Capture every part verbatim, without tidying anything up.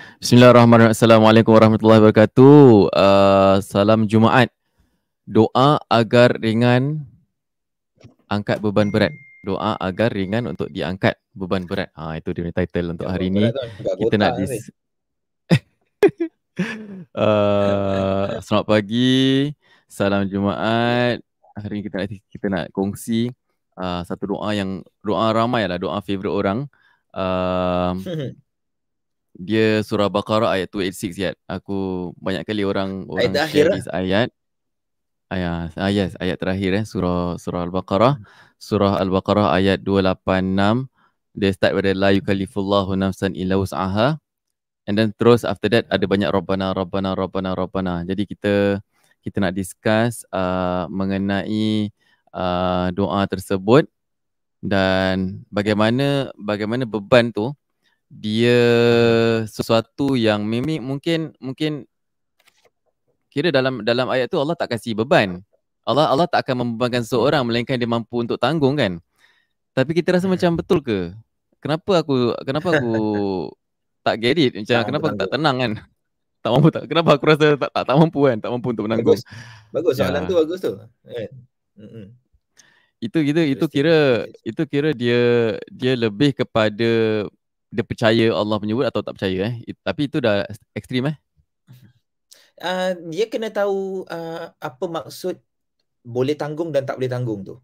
Bismillahirrahmanirrahim. Assalamualaikum warahmatullahi wabarakatuh. Uh, salam Jumaat. Doa agar ringan, angkat beban berat. Doa agar ringan untuk diangkat beban berat. Ha, itu dia punya title untuk Yang hari buat ni. berat tu buat Kita kotak nak ni. dis uh, selamat pagi. Salam Jumaat. Hari ni kita nak kita nak kongsi uh, satu doa yang doa ramai lah, doa favorite orang. Uh, Dia surah Baqarah ayat dua lapan enam ya. Aku banyak kali orang Ayat orang terakhir share lah. this ayat. Ayat, ah, yes, ayat terakhir eh surah surah Al-Baqarah. Surah Al-Baqarah ayat dua lapan enam. Dia start pada la yukallifullahu nafsan illa wus'aha. And then terus after that ada banyak Rabbana Rabbana Rabbana Rabbana. Jadi kita kita nak discuss uh, mengenai uh, doa tersebut dan bagaimana bagaimana beban tu dia sesuatu yang mimik mungkin mungkin kira dalam dalam ayat tu Allah tak kasih beban. Allah Allah tak akan membebankan seseorang melainkan dia mampu untuk tanggung kan. Tapi kita rasa macam betul ke? Kenapa aku kenapa aku tak get it? Macam Tak mampu kenapa aku tak tanggung. tenang kan? Tak mampu tak. Kenapa aku rasa tak tak, tak mampu kan? Tak mampu untuk menanggung. Bagus. Bagus soalan Ya. tu bagus tu. Kan? Mm-mm. Itu itu itu Interesting. kira Interesting. itu kira dia dia lebih kepada dia percaya Allah menyebut atau tak percaya eh. It, tapi itu dah ekstrim eh. Uh, dia kena tahu uh, apa maksud boleh tanggung dan tak boleh tanggung tu.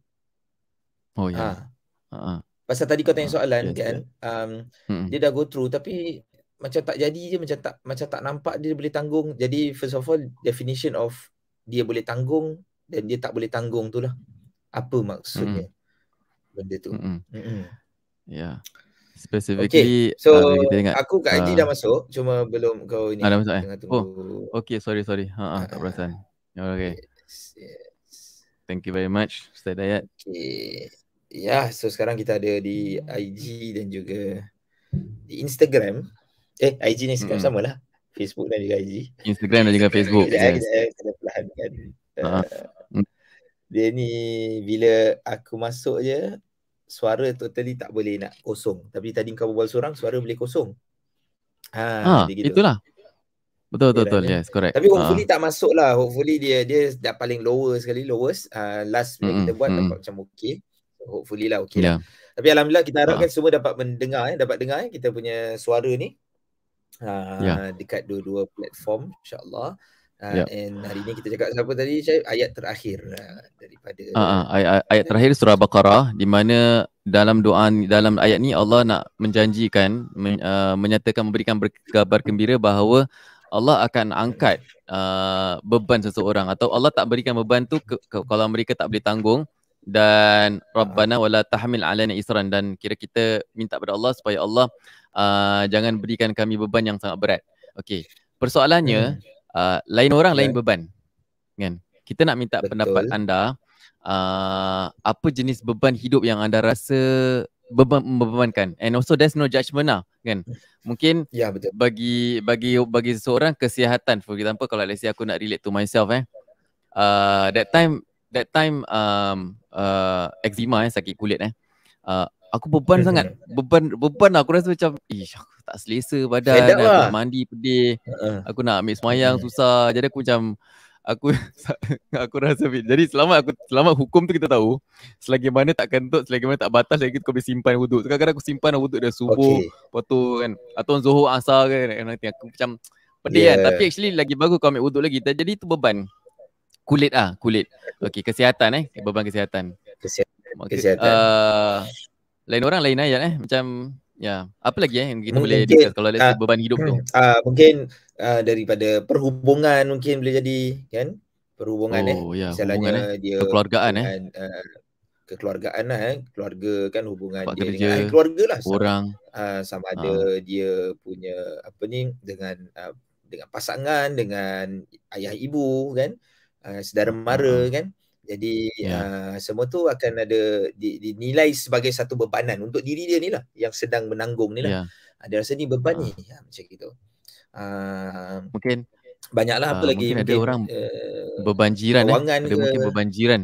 Oh ya. Ha. Ha. Pasal tadi kau tanya Ha. soalan Yes, kan, yes. um, Hmm. dia dah go through tapi macam tak jadi je, macam tak macam tak nampak dia boleh tanggung. Jadi first of all, definition of dia boleh tanggung dan dia tak boleh tanggung tu lah. Apa maksudnya Mm-mm. benda tu. Mm-mm. Mm-mm. Yeah. Okay, Specifically so uh, kita ingat aku kat I G uh, dah masuk, cuma belum kau ada ni masuk eh. tengah Oh, tunggu. okay, sorry sorry. Ha uh, Uh, tak perasan. Okay. Yes, yes. Thank you very much Ustaz Dayat. Okay. Ya, so sekarang kita ada di I G dan juga di Instagram. Eh, I G ni Instagram Mm-mm. sama lah. Facebook dan juga I G. Instagram dan juga Facebook. Kejap, Yes. kejap, kejap, kejap perlahan kan. Uh, Uh, dia ni bila aku masuk je, suara totally tak boleh nak kosong. Tapi tadi kau berbual seorang, suara boleh kosong. Ha, ah, dia gitu. itulah. Betul betul, betul. Kan, Yes, correct. Tapi hopefully Uh. tak masuk lah. Hopefully dia dia dah paling lower sekali, lowest. Uh, last bila Mm-mm. kita buat Mm-mm. dapat macam okay. So, hopefully lah okay Yeah. lah. Tapi alhamdulillah kita harapkan Uh. semua dapat mendengar eh, dapat dengar eh, kita punya suara ni. Uh, Yeah. dekat dua-dua platform insya-Allah. Uh, Yeah. and hari ni kita cakap siapa tadi Syed? Ayat terakhir uh, daripada uh, uh, ayat, ayat terakhir surah Baqarah, di mana dalam doa dalam ayat ni Allah nak menjanjikan men, uh, menyatakan memberikan kabar gembira bahawa Allah akan angkat uh, beban seseorang atau Allah tak berikan beban tu ke, ke, kalau mereka tak boleh tanggung, dan Rabbana wala tahmil alaina isran, dan kira kita minta pada Allah supaya Allah uh, jangan berikan kami beban yang sangat berat. Okey, persoalannya hmm. Uh, lain orang Yeah. lain beban kan. Kita nak minta Betul. pendapat anda, uh, apa jenis beban hidup yang anda rasa beban membebankan, and also there's no judgement lah kan. Mungkin Ya, betul. bagi bagi bagi seseorang kesihatan, for example kalau let's say aku nak relate to myself eh, uh, that time that time um, uh, eczema eh, sakit kulit eh, uh, aku beban sangat, beban beban aku rasa macam ish, aku tak selesa badan, Fed up aku lah. nak mandi pedih, uh-uh. aku nak ambil semayang susah, jadi aku macam aku aku rasa, jadi selama aku selama hukum tu kita tahu, selagi mana tak kentut, selagi mana tak batas, lagi tu kau boleh simpan wuduk. Kadang-kadang aku simpan wuduk dah subuh, Okay. lepas tu kan, atau zuhur asar kan, nanti aku macam pedih Yeah. kan, tapi actually lagi bagus kau ambil wuduk lagi. Jadi tu beban kulit ah, kulit. Okey, kesihatan eh, beban kesihatan. Kesihatan. Okay. Kesihatan. Uh, lain orang lain ayat eh, macam ya, apa lagi eh yang kita mungkin, boleh discuss kalau let's say uh, beban hidup tu? Uh, mungkin uh, daripada perhubungan mungkin boleh jadi kan, perhubungan oh, eh ya, misalnya hubungan eh, dia kekeluargaan hubungan, eh, uh, kekeluargaan lah eh, keluarga kan, hubungan tempat dia kerja, dengan ahli keluarga lah, orang, uh, sama ada uh. dia punya apa ni dengan uh, dengan pasangan, dengan ayah ibu kan, uh, saudara mara uh-uh. kan. Jadi yeah. uh, semua tu akan ada di, dinilai sebagai satu bebanan untuk diri dia ni lah, yang sedang menanggung ni lah. Yeah. Ada rasa ni beban uh. ni ya, macam gitu. Uh, mungkin banyaklah apa uh, lagi mungkin, mungkin ada orang uh, beban jiran eh. Ada ke, mungkin beban jiran.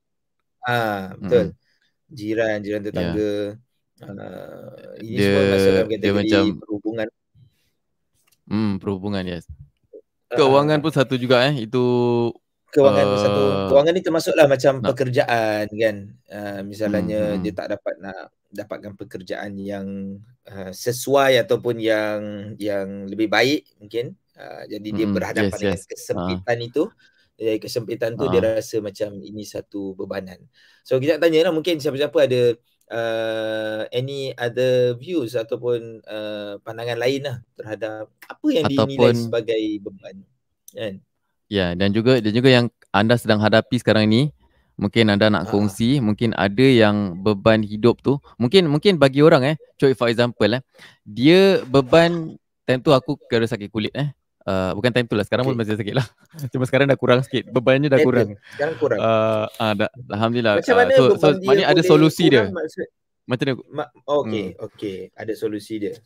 Ah, betul. Hmm. Jiran, jiran tetangga. Yeah. Uh, ini dia, semua masuk dalam kategori macam, perhubungan. Hmm, perhubungan, yes. Kewangan uh, pun satu juga eh. Itu kewangan uh, satu. Kewangan ni termasuklah macam nak. pekerjaan kan. Uh, misalnya hmm, dia tak dapat nak dapatkan pekerjaan yang uh, sesuai ataupun yang yang lebih baik mungkin. Uh, jadi dia hmm, berhadapan yes, dengan yes. kesempitan uh. itu. Dari kesempitan tu uh. dia rasa macam ini satu bebanan. So kita nak tanya lah, mungkin siapa-siapa ada uh, any other views ataupun uh, pandangan lain lah terhadap apa yang ataupun dinilai sebagai beban kan. Ya, dan juga dan juga yang anda sedang hadapi sekarang ni, mungkin anda nak kongsi, uh. mungkin ada yang beban hidup tu, mungkin mungkin bagi orang eh, coy for example eh, dia beban time tu aku kena sakit kulit eh. Uh, bukan time tu lah, sekarang okay. pun masih sakit lah. Cuma sekarang dah kurang sikit, bebannya dah kurang. Sekarang kurang. Uh, uh, dah, Alhamdulillah. Macam mana uh, so, beban so, dia ada solusi kurang, dia. Maksud, Macam dia. Ma- okay, hmm. okay. Ada solusi dia.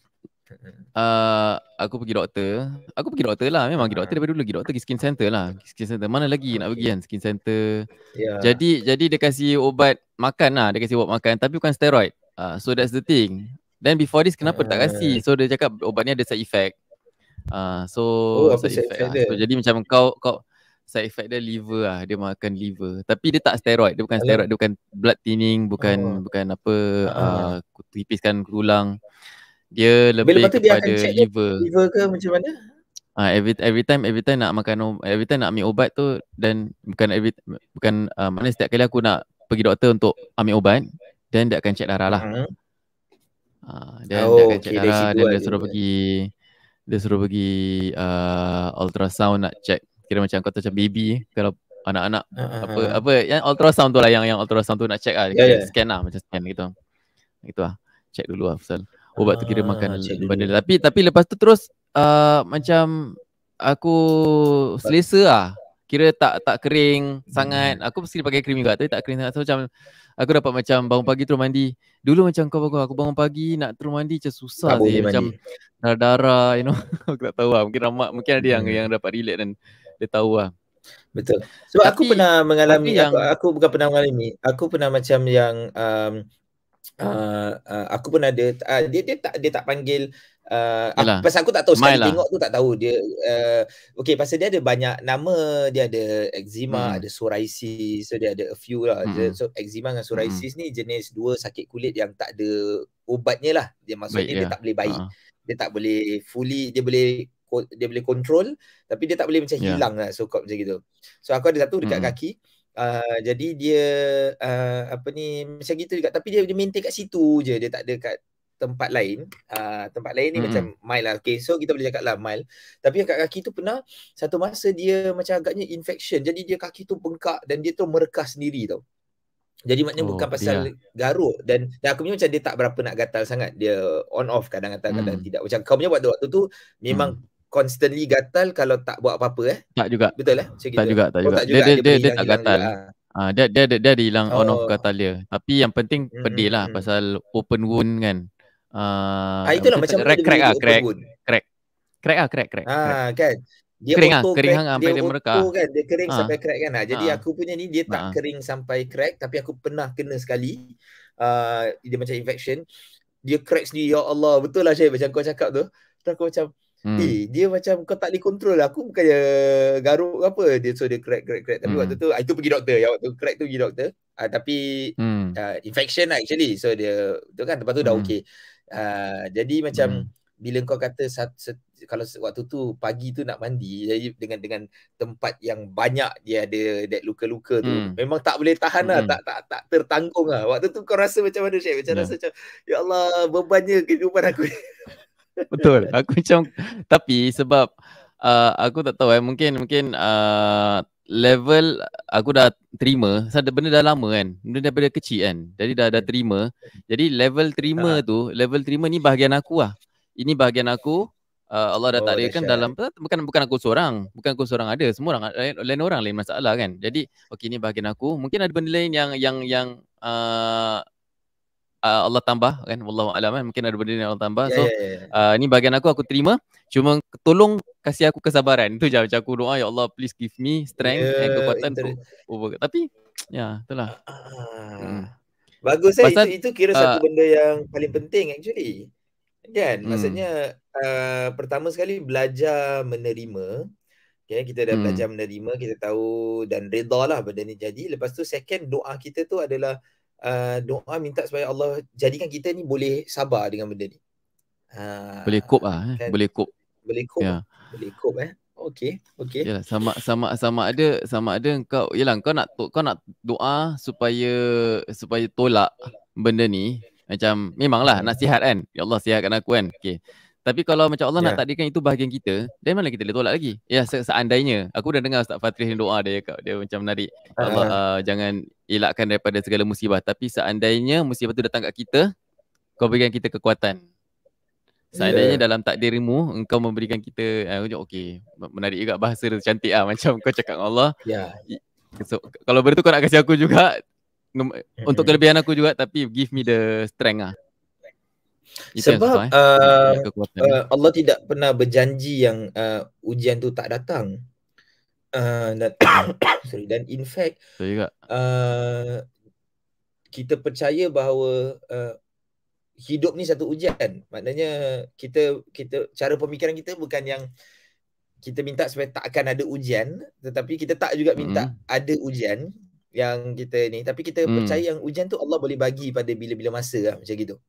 Uh, aku pergi doktor. Aku pergi doktor lah. Memang pergi doktor daripada dulu. Pergi doktor pergi skin center lah. Skin center. Mana lagi okay. nak pergi kan skin center. Yeah. Jadi jadi dia kasih ubat makan lah. Dia kasih ubat makan. Tapi bukan steroid. Uh, so that's the thing. Then before this kenapa uh. tak kasih? So dia cakap ubat ni ada side effect. Uh, so oh, side effect lah. So jadi macam kau kau side effect dia liver lah. Dia makan liver. Tapi dia tak steroid. Dia bukan steroid. Dia bukan blood thinning. Bukan oh. bukan apa. Uh, tipiskan tulang. Dia lebih Bila kepada dia liver. Liver ke macam mana? Ah, uh, every every time every time nak makan every time nak ambil ubat tu, dan bukan every bukan uh, mana setiap kali aku nak pergi doktor untuk ambil ubat, dan dia akan check darah lah. Uh-huh. Uh, dan oh, dia akan check okay, darah dan dia suruh pergi dia suruh pergi uh, ultrasound nak check. Kira macam kau tu macam baby kalau anak-anak uh-huh. apa apa yang ultrasound tu lah yang yang ultrasound tu nak check lah, yeah, yeah. scan lah macam scan gitu. Gitu lah. Check dulu lah pasal ubat tu kira makan ah, badan. Tapi tapi lepas tu terus uh, macam aku selesa lah. Kira tak tak kering hmm. sangat. Aku mesti pakai krim juga tapi tak kering sangat. So macam aku dapat macam bangun pagi terus mandi. Dulu macam kau bagus aku bangun pagi nak terus mandi macam susah sih. Macam darah-darah you know. Aku tak tahu lah. Mungkin ramak mungkin ada yang hmm. yang dapat relate dan dia tahu lah. Betul. Sebab tapi, aku pernah mengalami yang, aku, aku bukan pernah mengalami. Aku pernah macam yang um, Uh, uh, aku pun ada uh, dia dia tak dia tak panggil uh, aku, pasal aku tak tahu sekali tengok tu tak tahu dia uh, okey pasal dia ada banyak nama, dia ada eczema, hmm. ada psoriasis, so dia ada a few lah. hmm. So eczema dengan psoriasis hmm. ni jenis dua sakit kulit yang tak ada ubatnya lah. Dia maksudnya baik, dia ya. tak boleh baik. Uh-huh. Dia tak boleh fully, dia boleh dia boleh control tapi dia tak boleh macam yeah. hilang lah, so macam gitu. So aku ada satu dekat hmm. kaki. Uh, jadi dia uh, apa ni macam gitu juga, tapi dia dia maintain kat situ je, dia tak ada kat tempat lain. Uh, tempat lain ni mm-hmm. macam mild lah. Okay, so kita boleh cakap lah mild. Tapi kat kaki tu pernah satu masa dia macam agaknya infection. Jadi dia kaki tu bengkak dan dia tu merekah sendiri tau. Jadi maknanya oh, bukan pasal yeah. garuk dan, dan aku punya macam dia tak berapa nak gatal sangat. Dia on off kadang-kadang mm. kadang tidak. Macam kau punya waktu waktu tu memang mm. constantly gatal kalau tak buat apa-apa eh. Tak juga. Betul eh? Macam tak, juga, tak, oh, juga. tak juga. Dia dia, dia, dia tak gatal. Ah, dia dia dia dia hilang oh. on off gatal dia. Tapi yang penting mm-hmm. pedih lah pasal open wound kan. Ah, ah itulah macam crack crack ah crack. Crack. Crack ah crack crack. Ah kan. Dia kering auto ah, kering crack, sampai dia, dia merekah. Kan, dia kering ah. sampai crack kan. Ah, jadi ah. aku punya ni dia tak ah. kering sampai crack, tapi aku pernah kena sekali. Uh, dia macam infection. Dia crack sendiri. Ya Allah, betul lah Syed macam kau cakap tu. Terus aku macam Hmm. Eh, dia macam kau tak boleh control lah. Aku bukannya garuk apa. Dia so dia crack crack crack. Tapi hmm. waktu tu itu pergi doktor. Ya waktu crack tu pergi doktor. Uh, tapi hmm. uh, infection lah actually. So dia tu kan lepas tu dah hmm. okey. Uh, jadi macam hmm. bila kau kata sat, set, kalau waktu tu pagi tu nak mandi, jadi dengan dengan tempat yang banyak dia ada that luka-luka tu, hmm. memang tak boleh tahan lah, hmm. tak tak tak tertanggung lah. Waktu tu kau rasa macam mana Syed? Macam yeah. rasa macam ya Allah bebannya kehidupan aku ni. Betul. Aku macam tapi sebab uh, aku tak tahu eh mungkin mungkin uh, level aku dah terima, sebab benda dah lama kan. Benda daripada kecil kan. Jadi dah dah terima. Jadi level terima tu, level terima ni bahagian aku lah. Ini bahagian aku. Uh, Allah dah oh, takdirkan dalam bukan bukan aku seorang, bukan aku seorang ada, semua orang lain, lain orang lain masalah kan. Jadi okey ni bahagian aku. Mungkin ada benda lain yang yang yang uh, Uh, Allah tambah kan, wallahu alam kan, mungkin ada benda yang Allah tambah. So yeah, yeah, yeah. Uh, ni bahagian aku, aku terima. Cuma tolong kasih aku kesabaran. Itu je macam aku doa, ya Allah please give me strength yeah, and kekuatan inter- untuk over. Tapi ya itulah. Uh, hmm. Bagus eh. Itu, itu kira uh, satu benda yang paling penting actually. Kan? Hmm. Maksudnya uh, pertama sekali belajar menerima. Okay, kita dah Hmm. belajar menerima, kita tahu dan redha lah benda ni jadi. Lepas tu second, doa kita tu adalah uh, doa minta supaya Allah jadikan kita ni boleh sabar dengan benda ni. Ha, Boleh cope lah, eh? kan? Boleh cope. Boleh cope Ya. lah. Boleh cope eh. Okey, okey. Yalah, sama sama sama ada sama ada kau yalah kau nak kau nak doa supaya supaya tolak benda ni, macam memanglah Hmm. nasihat kan. Ya Allah sihatkan aku kan. Okey. Tapi kalau macam Allah Ya. nak takdirkan itu bahagian kita, dan mana kita boleh tolak lagi? Ya se- seandainya aku dah dengar Ustaz Fatrih ni doa dia kau dia macam menarik. Ya Allah Ah, uh, jangan elakkan daripada segala musibah, tapi seandainya musibah tu datang kat kita, kau berikan kita kekuatan. Seandainya ya. dalam takdirmu engkau memberikan kita uh, okey, menarik juga bahasa dia cantik ah macam kau cakap dengan Allah. Ya. i- So, kalau benda tu kau nak kasih aku juga num- untuk Mm-mm. kelebihan aku juga, tapi give me the strength ah. Itu yang susah Sebab eh. uh, Nak kekuatan uh, ni. Allah tidak pernah berjanji yang uh, ujian tu tak datang. Uh, dan sorry, dan in fact Betul juga. uh, kita percaya bahawa uh, hidup ni satu ujian. Maknanya kita kita cara pemikiran kita bukan yang kita minta supaya tak akan ada ujian, tetapi kita tak juga minta Mm-mm. ada ujian yang kita ni, tapi kita Mm. percaya yang ujian tu Allah boleh bagi pada bila-bila masa lah, macam gitu.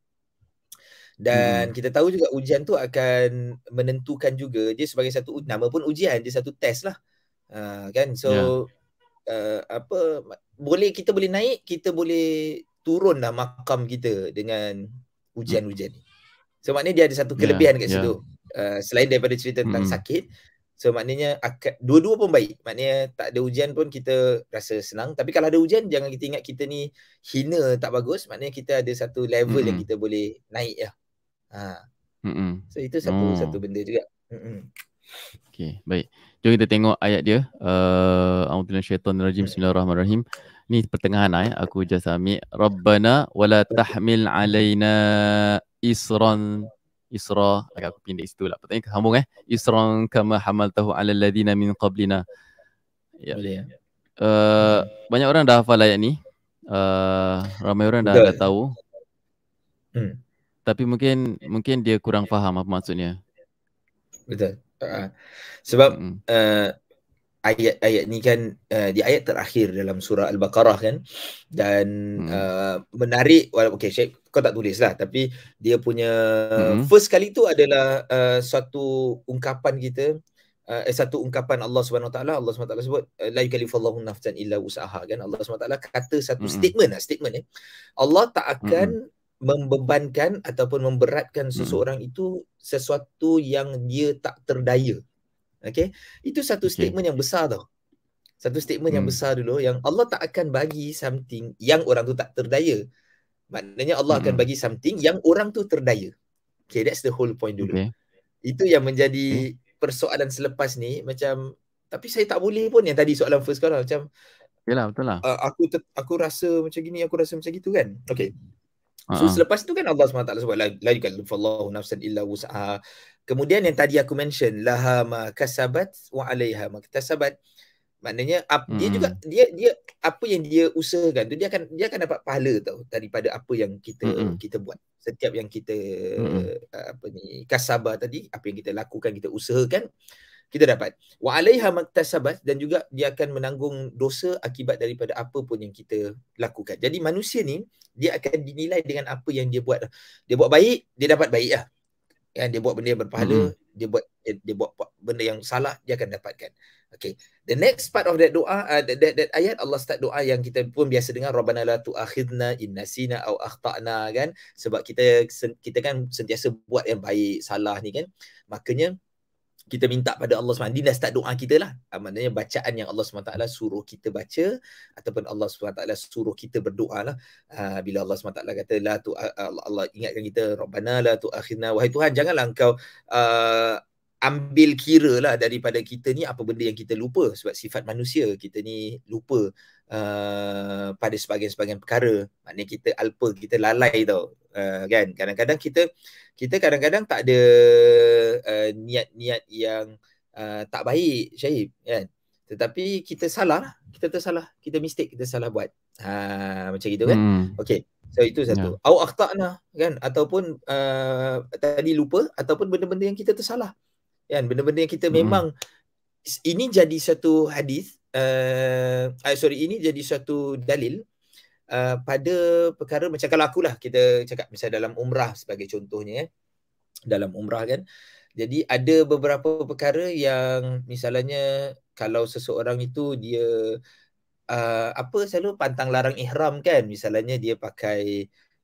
Dan Mm-mm. kita tahu juga ujian tu akan menentukan juga dia sebagai satu, nama pun ujian, dia satu test lah. Uh, kan so Ya. uh, apa boleh kita boleh naik, kita boleh turun lah makam kita dengan ujian-ujian ni. So maknanya dia ada satu Ya, kelebihan kat ya. situ. Uh, selain daripada cerita tentang Mm-mm. sakit, so maknanya akan, dua-dua pun baik. Maknanya tak ada ujian pun kita rasa senang. Tapi kalau ada ujian, jangan kita ingat kita ni hina, tak bagus. Maknanya kita ada satu level yang Mm-mm. kita boleh naik lah. Ha. Mm-mm. So itu satu Oh. satu benda juga. Mm-mm. Okey, baik. Jom kita tengok ayat dia. Uh, A'udzubillahi minasyaitonirrajim. Bismillahirrahmanirrahim. Ni pertengahan ayat. Aku just ambil. Rabbana wala tahmil alaina isran isra. Agak aku pindah situ lah. Pertanyaan sambung eh. Isran kama hamaltahu ala alladhina min qablina. Ya. Boleh ya. Uh, banyak orang dah hafal ayat ni. Uh, ramai orang dah, dah tahu. Hmm. Tapi mungkin mungkin dia kurang faham apa maksudnya. Betul. Uh, sebab Mm-mm. uh, ayat-ayat ni kan uh, di ayat terakhir dalam surah Al-Baqarah kan, dan Mm. uh, menarik walaupun okay, Syed, kau tak tulis lah, tapi dia punya Mm-mm. first kali tu adalah uh, suatu ungkapan kita, uh, eh, satu ungkapan Allah Subhanahu Wa Taala. Allah Subhanahu Wa Taala sebut la yukallifullahu nafsan illa wus'aha kan. Allah Subhanahu Wa Taala kata satu Mm-mm. statement lah, statement eh. Allah tak akan Mm-mm. membebankan ataupun memberatkan seseorang Mm-mm. itu sesuatu yang dia tak terdaya. Okay, itu satu Okay. statement yang besar tau. Satu statement yang Mm. besar dulu, yang Allah tak akan bagi something yang orang tu tak terdaya. Maknanya Allah akan Mm-mm. bagi something yang orang tu terdaya. Okay, that's the whole point dulu. Okay. Itu yang menjadi persoalan selepas ni, macam tapi saya tak boleh pun, yang tadi soalan first kau lah, macam yalah, betul lah. uh, aku ter, aku rasa macam gini, aku rasa macam gitu kan. Okay. So Uh-huh. selepas tu kan Allah subhanahu wa taala sebut la yukallifullahu nafsan illa wus'aha. Kemudian yang tadi aku mention laha ma kasabat wa 'alaiha ma iktasabat. Maknanya ap, dia juga dia dia apa yang dia usahakan tu dia akan dia akan dapat pahala tau daripada apa yang kita Mm-mm. kita buat. Setiap yang kita Mm-mm. apa ni kasabah tadi, apa yang kita lakukan, kita usahakan, kita dapat. Wa 'alaiha maktasabat, dan juga dia akan menanggung dosa akibat daripada apa pun yang kita lakukan. Jadi manusia ni dia akan dinilai dengan apa yang dia buat. Dia buat baik, dia dapat baik lah. Kan, dia buat benda yang berpahala, Mm-mm. dia buat dia, dia buat benda yang salah, dia akan dapatkan. Okay. The next part of that doa, uh, that, that, that ayat, Allah start doa yang kita pun biasa dengar, Rabbana la tu'akhidna in nasina aw akhtana kan. Sebab kita kita kan sentiasa buat yang baik, salah ni kan. Makanya kita minta pada Allah subhanahu wa taala, dia dah start doa kita lah. Uh, maknanya bacaan yang Allah subhanahu wa taala suruh kita baca, ataupun Allah subhanahu wa taala suruh kita berdoa lah. Uh, bila Allah subhanahu wa taala kata, la tu, uh, Allah, Allah ingatkan kita, Rabbana la tu'akhidna, wahai Tuhan, janganlah engkau uh, ambil kira lah daripada kita ni apa benda yang kita lupa. Sebab sifat manusia, kita ni lupa uh, pada sebahagian-sebahagian perkara. Maknanya kita alpa, kita lalai tau. Uh, kan, kadang-kadang kita kita kadang-kadang tak ada uh, niat-niat yang uh, tak baik, Syahib, kan. Tetapi kita salah, kita tersalah, kita mistake, kita salah buat. Ha, macam gitu kan. Hmm. Okey. So itu satu. Ya. Au akhtana kan, ataupun uh, tadi lupa, ataupun benda-benda yang kita tersalah. Kan, benda-benda yang kita Hmm. memang ini jadi satu hadis uh, uh, sorry ini jadi satu dalil uh, pada perkara macam kalau akulah kita cakap misalnya dalam umrah sebagai contohnya, eh. dalam umrah kan. Jadi ada beberapa perkara yang misalnya kalau seseorang itu dia uh, apa selalu pantang larang ihram kan, misalnya dia pakai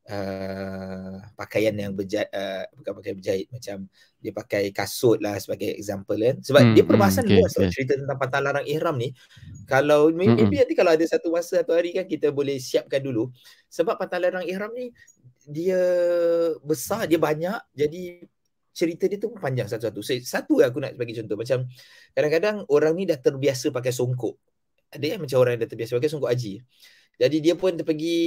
uh, pakaian yang berjahit, uh, bukan pakaian berjahit, macam dia pakai kasut lah sebagai example kan. Sebab Hmm, dia hmm, perbahasan okay, luas tau okay. cerita tentang pantang larang ihram ni. Kalau Hmm, maybe hmm. nanti kalau ada satu masa atau hari kan kita boleh siapkan dulu. Sebab pantang larang ihram ni dia besar, dia banyak, jadi cerita dia tu panjang satu-satu. Satu aku nak bagi contoh, macam kadang-kadang orang ni dah terbiasa pakai songkok. Ada yang macam orang yang dah terbiasa pakai songkok haji. Jadi dia pun pergi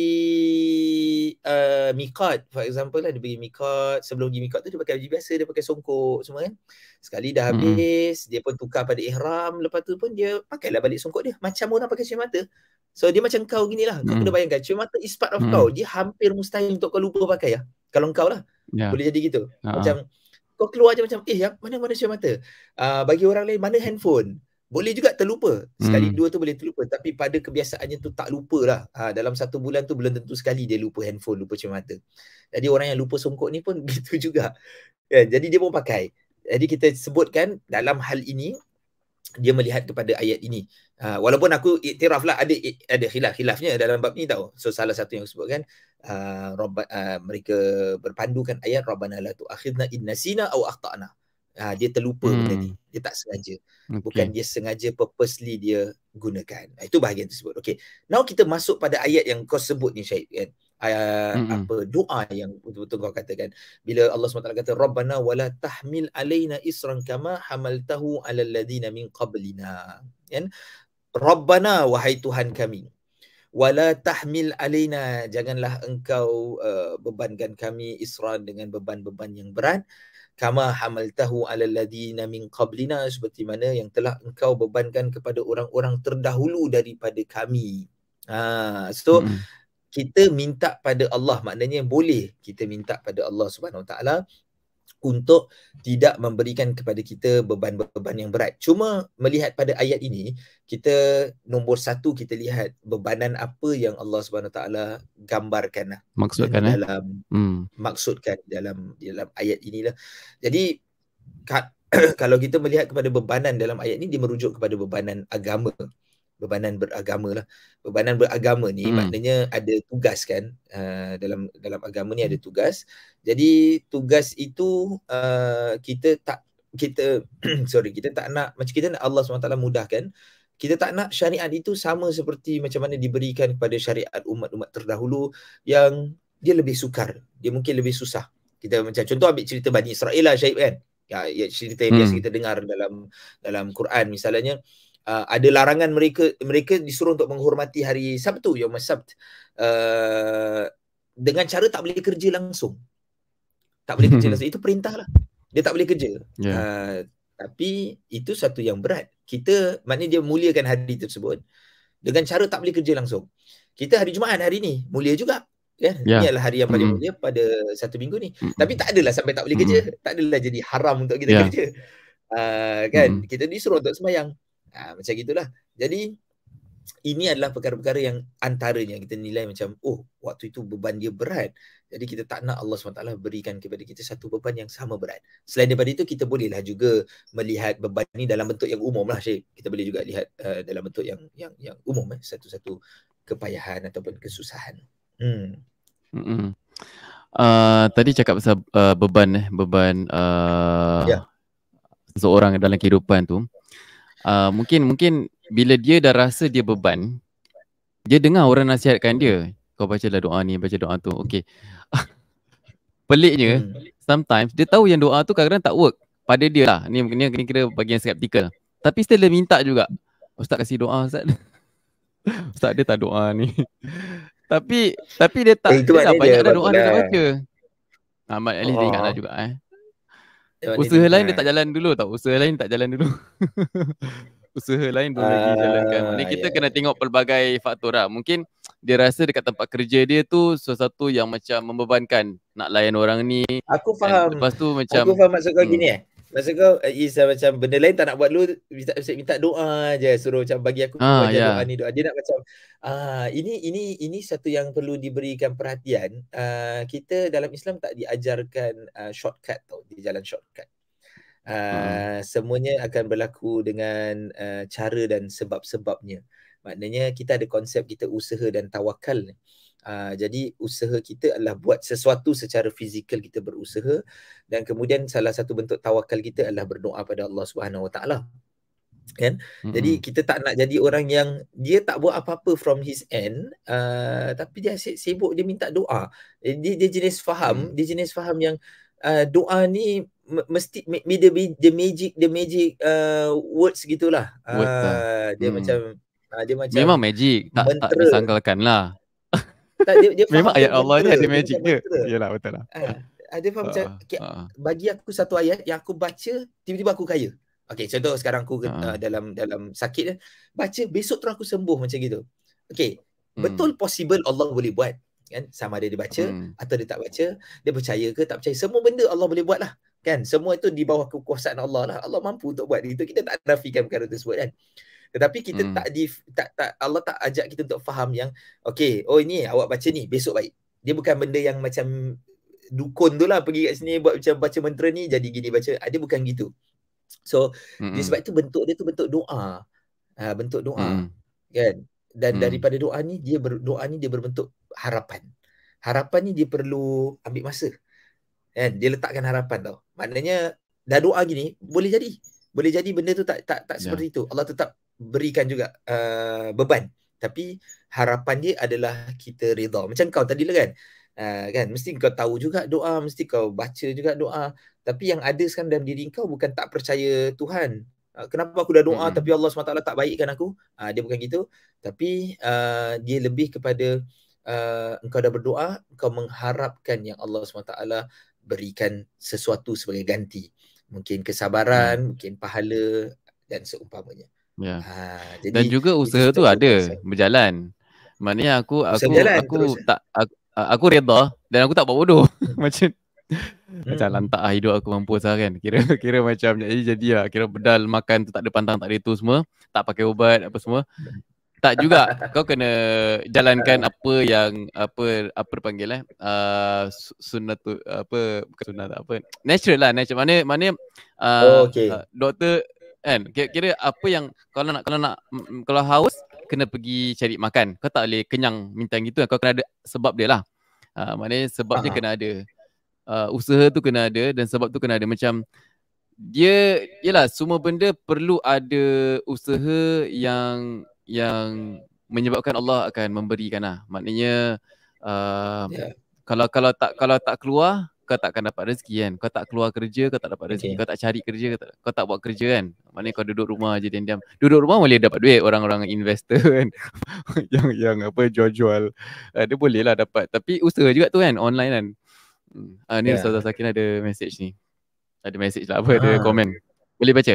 uh, miqat, for example lah, dia pergi miqat, sebelum pergi miqat tu dia pakai haji biasa, dia pakai songkok semua kan. Sekali dah habis, hmm. dia pun tukar pada ihram, lepas tu pun dia pakailah balik songkok dia. Macam orang pakai cermin mata. So dia macam kau gini lah, kau hmm. kena bayangkan, cermin mata is part of hmm. kau. Dia hampir mustahil untuk kau lupa pakai lah. Kalau kau lah, Yeah. boleh jadi gitu. Uh-huh. Macam kau keluar je macam, eh yang mana-mana cermin mata. Uh, bagi orang lain, mana handphone? Boleh juga terlupa. Sekali hmm. dua tu boleh terlupa. Tapi pada kebiasaannya tu tak lupa lah. Ha, dalam satu bulan tu belum tentu sekali dia lupa handphone, lupa cermin mata. Jadi orang yang lupa songkok ni pun gitu juga. Ya, jadi dia pun pakai. Jadi kita sebutkan dalam hal ini, dia melihat kepada ayat ini. Ha, walaupun aku iktiraf lah, ada ada khilaf-khilafnya dalam bab ni tau. So salah satu yang sebutkan, uh, Rabba, uh, mereka berpandukan ayat Rabbana la tu'akhidna in nasina aw akhtana. Ha, dia terlupa hmm. benda ni. Dia tak sengaja. Okay. Bukan dia sengaja purposely dia gunakan. Itu bahagian tersebut. Okay. Now kita masuk pada ayat yang kau sebut ni Syahid kan. Uh, hmm. apa doa yang betul-betul kau katakan. Bila Allah subhanahu wa taala kata Rabbana wala tahmil alaina isran kama hamaltahu alal ladina min qablina. Kan? Rabbana, wahai Tuhan kami. Wala tahmil alaina, janganlah engkau uh, bebankan kami isran dengan beban-beban yang berat. Kama hamaltahu alal ladina min qablina, seperti mana yang telah engkau bebankan kepada orang-orang terdahulu daripada kami. Ha, so mm-hmm. kita minta pada Allah, maknanya boleh kita minta pada Allah Subhanahu Wa Taala untuk tidak memberikan kepada kita beban-beban yang berat. Cuma melihat pada ayat ini, kita nombor satu kita lihat bebanan apa yang Allah Subhanahu Wa Taala gambarkan lah. Maksudkan di eh? dalam hmm. maksudkan dalam dalam ayat inilah. Jadi kalau kita melihat kepada bebanan dalam ayat ini, dia merujuk kepada bebanan agama. Bebanan beragama lah. Bebanan beragama ni hmm. maknanya ada tugas kan. Uh, dalam dalam agama ni ada tugas. Jadi tugas itu uh, kita tak kita sorry kita tak nak, macam kita nak Allah subhanahu wa taala mudahkan. Kita tak nak syariat itu sama seperti macam mana diberikan kepada syariat umat-umat terdahulu yang dia lebih sukar, dia mungkin lebih susah. Kita macam contoh ambil cerita Bani Israel lah Syahid kan. Ya, ya cerita yang hmm. biasa kita dengar dalam dalam Quran misalnya. Uh, ada larangan mereka mereka disuruh untuk menghormati hari Sabtu, Yaum As-Sabt, uh, dengan cara tak boleh kerja langsung. Tak boleh kerja langsung. Itu perintah lah. Dia tak boleh kerja. Yeah. Uh, tapi itu satu yang berat. Kita, maknanya dia muliakan hari tersebut dengan cara tak boleh kerja langsung. Kita hari Jumaat hari ni mulia juga. Ya, yeah. Ini adalah hari yang paling mm. mulia pada satu minggu ni. Mm. Tapi tak adalah sampai tak boleh kerja. Mm. Tak adalah jadi haram untuk kita yeah. kerja. Uh, kan? Mm. Kita disuruh untuk sembahyang. Ha, macam gitulah. Jadi ini adalah perkara-perkara yang antaranya kita nilai macam, oh waktu itu beban dia berat. Jadi kita tak nak Allah subhanahu wa taala berikan kepada kita satu beban yang sama berat. Selain daripada itu, kita bolehlah juga melihat beban ni dalam bentuk yang umum lah Syekh. Kita boleh juga lihat uh, dalam bentuk yang yang yang umum eh, satu-satu kepayahan ataupun kesusahan. Hmm. Mm-mm. Uh, tadi cakap pasal uh, beban eh, beban uh, yeah. seseorang dalam kehidupan tu. Uh, mungkin mungkin bila dia dah rasa dia beban, dia dengar orang nasihatkan dia, kau bacalah doa ni, baca doa tu. Okey. Peliknya, hmm. sometimes dia tahu yang doa tu kadang-kadang tak work pada dia lah. Ni ni kira bagian skeptikal. Tapi still dia minta juga. Ustaz kasih doa Ustaz. Ustaz dia tak doa ni. tapi tapi dia tak, eh, dia dah banyak dah doa dia dah baca. Ahmad Ali oh. dia ingatlah juga eh. Usaha lain dia tak jalan dulu tau. Usaha lain tak jalan dulu. Usaha lain belum uh, lagi jalankan. Ni kita yeah. kena tengok pelbagai faktor lah. Mungkin dia rasa dekat tempat kerja dia tu sesuatu yang macam membebankan, nak layan orang ni. Aku And faham. lepas tu macam Aku faham maksud kau hmm. gini eh. Maksud kau uh, is uh, macam benda lain tak nak buat dulu, minta, minta doa je, suruh macam bagi aku ha, ajar yeah. doa ni doa. Dia nak macam ah ini ini ini satu yang perlu diberikan perhatian. Uh, kita dalam Islam tak diajarkan uh, shortcut tau, di jalan shortcut. Uh, hmm. Semuanya akan berlaku dengan uh, cara dan sebab-sebabnya. Maknanya kita ada konsep kita usaha dan tawakal. Uh, jadi usaha kita adalah buat sesuatu secara fizikal, kita berusaha, dan kemudian salah satu bentuk tawakal kita adalah berdoa pada Allah Subhanahu Wa Taala. Kan? Mm-hmm. Jadi kita tak nak jadi orang yang dia tak buat apa-apa from his end, uh, tapi dia sibuk dia minta doa. Dia, dia jenis faham, mm. dia jenis faham yang uh, doa ni mesti the, the magic the magic uh, words gitulah. Words uh, dia mm. macam uh, dia macam memang magic, tak mentra. Tak disanggalkan lah. Tak, dia, dia memang ayat Allah mantra. ni ada magic dia. Yalah, betul lah. Uh, dia faham uh, macam uh. bagi aku satu ayat yang aku baca tiba-tiba aku kaya. Okey, contoh sekarang aku uh. Uh, dalam dalam sakit, baca besok terus aku sembuh macam gitu. Okey, hmm. betul possible Allah boleh buat kan, sama ada dia baca hmm. atau dia tak baca, dia percaya ke tak percaya, semua benda Allah boleh buat lah kan, semua itu di bawah kekuasaan Allah lah. Allah mampu untuk buat itu, kita tak nafikan perkara tersebut kan. Tetapi kita hmm. tak di tak tak Allah tak ajak kita untuk faham yang okey, oh ini awak baca ni besok baik. Dia bukan benda yang macam dukun tu lah, pergi kat sini buat macam baca mantra ni jadi gini baca. Dia bukan gitu. So mm-hmm. dia sebab itu bentuk dia tu bentuk doa. Ha, bentuk doa. Mm. Kan? Dan mm. daripada doa ni dia berdoa ni dia berbentuk harapan. Harapan ni dia perlu ambil masa. Kan? Dia letakkan harapan tau. Maknanya dah doa gini boleh jadi. Boleh jadi benda tu tak tak tak yeah. seperti itu. Allah tetap berikan juga uh, beban. Tapi harapan dia adalah kita redha. Macam kau tadi lah kan. Uh, kan mesti kau tahu juga doa, mesti kau baca juga doa. Tapi yang ada sekarang dalam diri kau bukan tak percaya Tuhan. Uh, kenapa aku dah doa mm-hmm. tapi Allah subhanahu wa taala tak baikkan aku? Uh, dia bukan gitu. Tapi uh, dia lebih kepada uh, engkau dah berdoa, engkau mengharapkan yang Allah subhanahu wa taala berikan sesuatu sebagai ganti. Mungkin kesabaran, hmm. mungkin pahala dan seumpamanya. Ya. Ha, jadi dan juga usaha tu ada usaha. berjalan. Maknanya aku usaha aku berjalan, aku terus. tak aku, aku redha dan aku tak buat bodoh. macam hmm. macam lantak lah hidup aku mampus lah kan. Kira kira macam jadi jadilah kira bedal makan tu tak ada pantang tak ada tu semua, tak pakai ubat apa semua. Tak juga, kau kena jalankan apa yang apa apa dipanggil eh uh, sunnah tu apa bukan sunnah apa natural lah, natural mana mana uh, oh, okay. uh, doktor kan kira, kira apa yang kalau nak kalau nak kalau haus kena pergi cari makan, kau tak boleh kenyang minta gitu, kau kena ada sebab dia lah. Uh, maknanya sebab dia kena ada, uh, usaha tu kena ada dan sebab tu kena ada. Macam dia yalah semua benda perlu ada usaha yang yang menyebabkan Allah akan memberikan lah. Maknanya uh, yeah. kalau kalau tak kalau tak keluar kau tak akan dapat rezeki kan. Kau tak keluar kerja kau tak dapat rezeki. Okay. Kau tak cari kerja kau tak, kau tak buat kerja kan. Maknanya kau duduk rumah je diam-diam. Duduk rumah boleh dapat duit, orang-orang investor kan. yang yang apa jual-jual. Uh, dia boleh lah dapat. Tapi usaha juga tu kan online kan. Hmm. Uh, ni yeah. Ustazah Sakin ada message ni. Ada message lah apa, ah. ada komen. Boleh baca?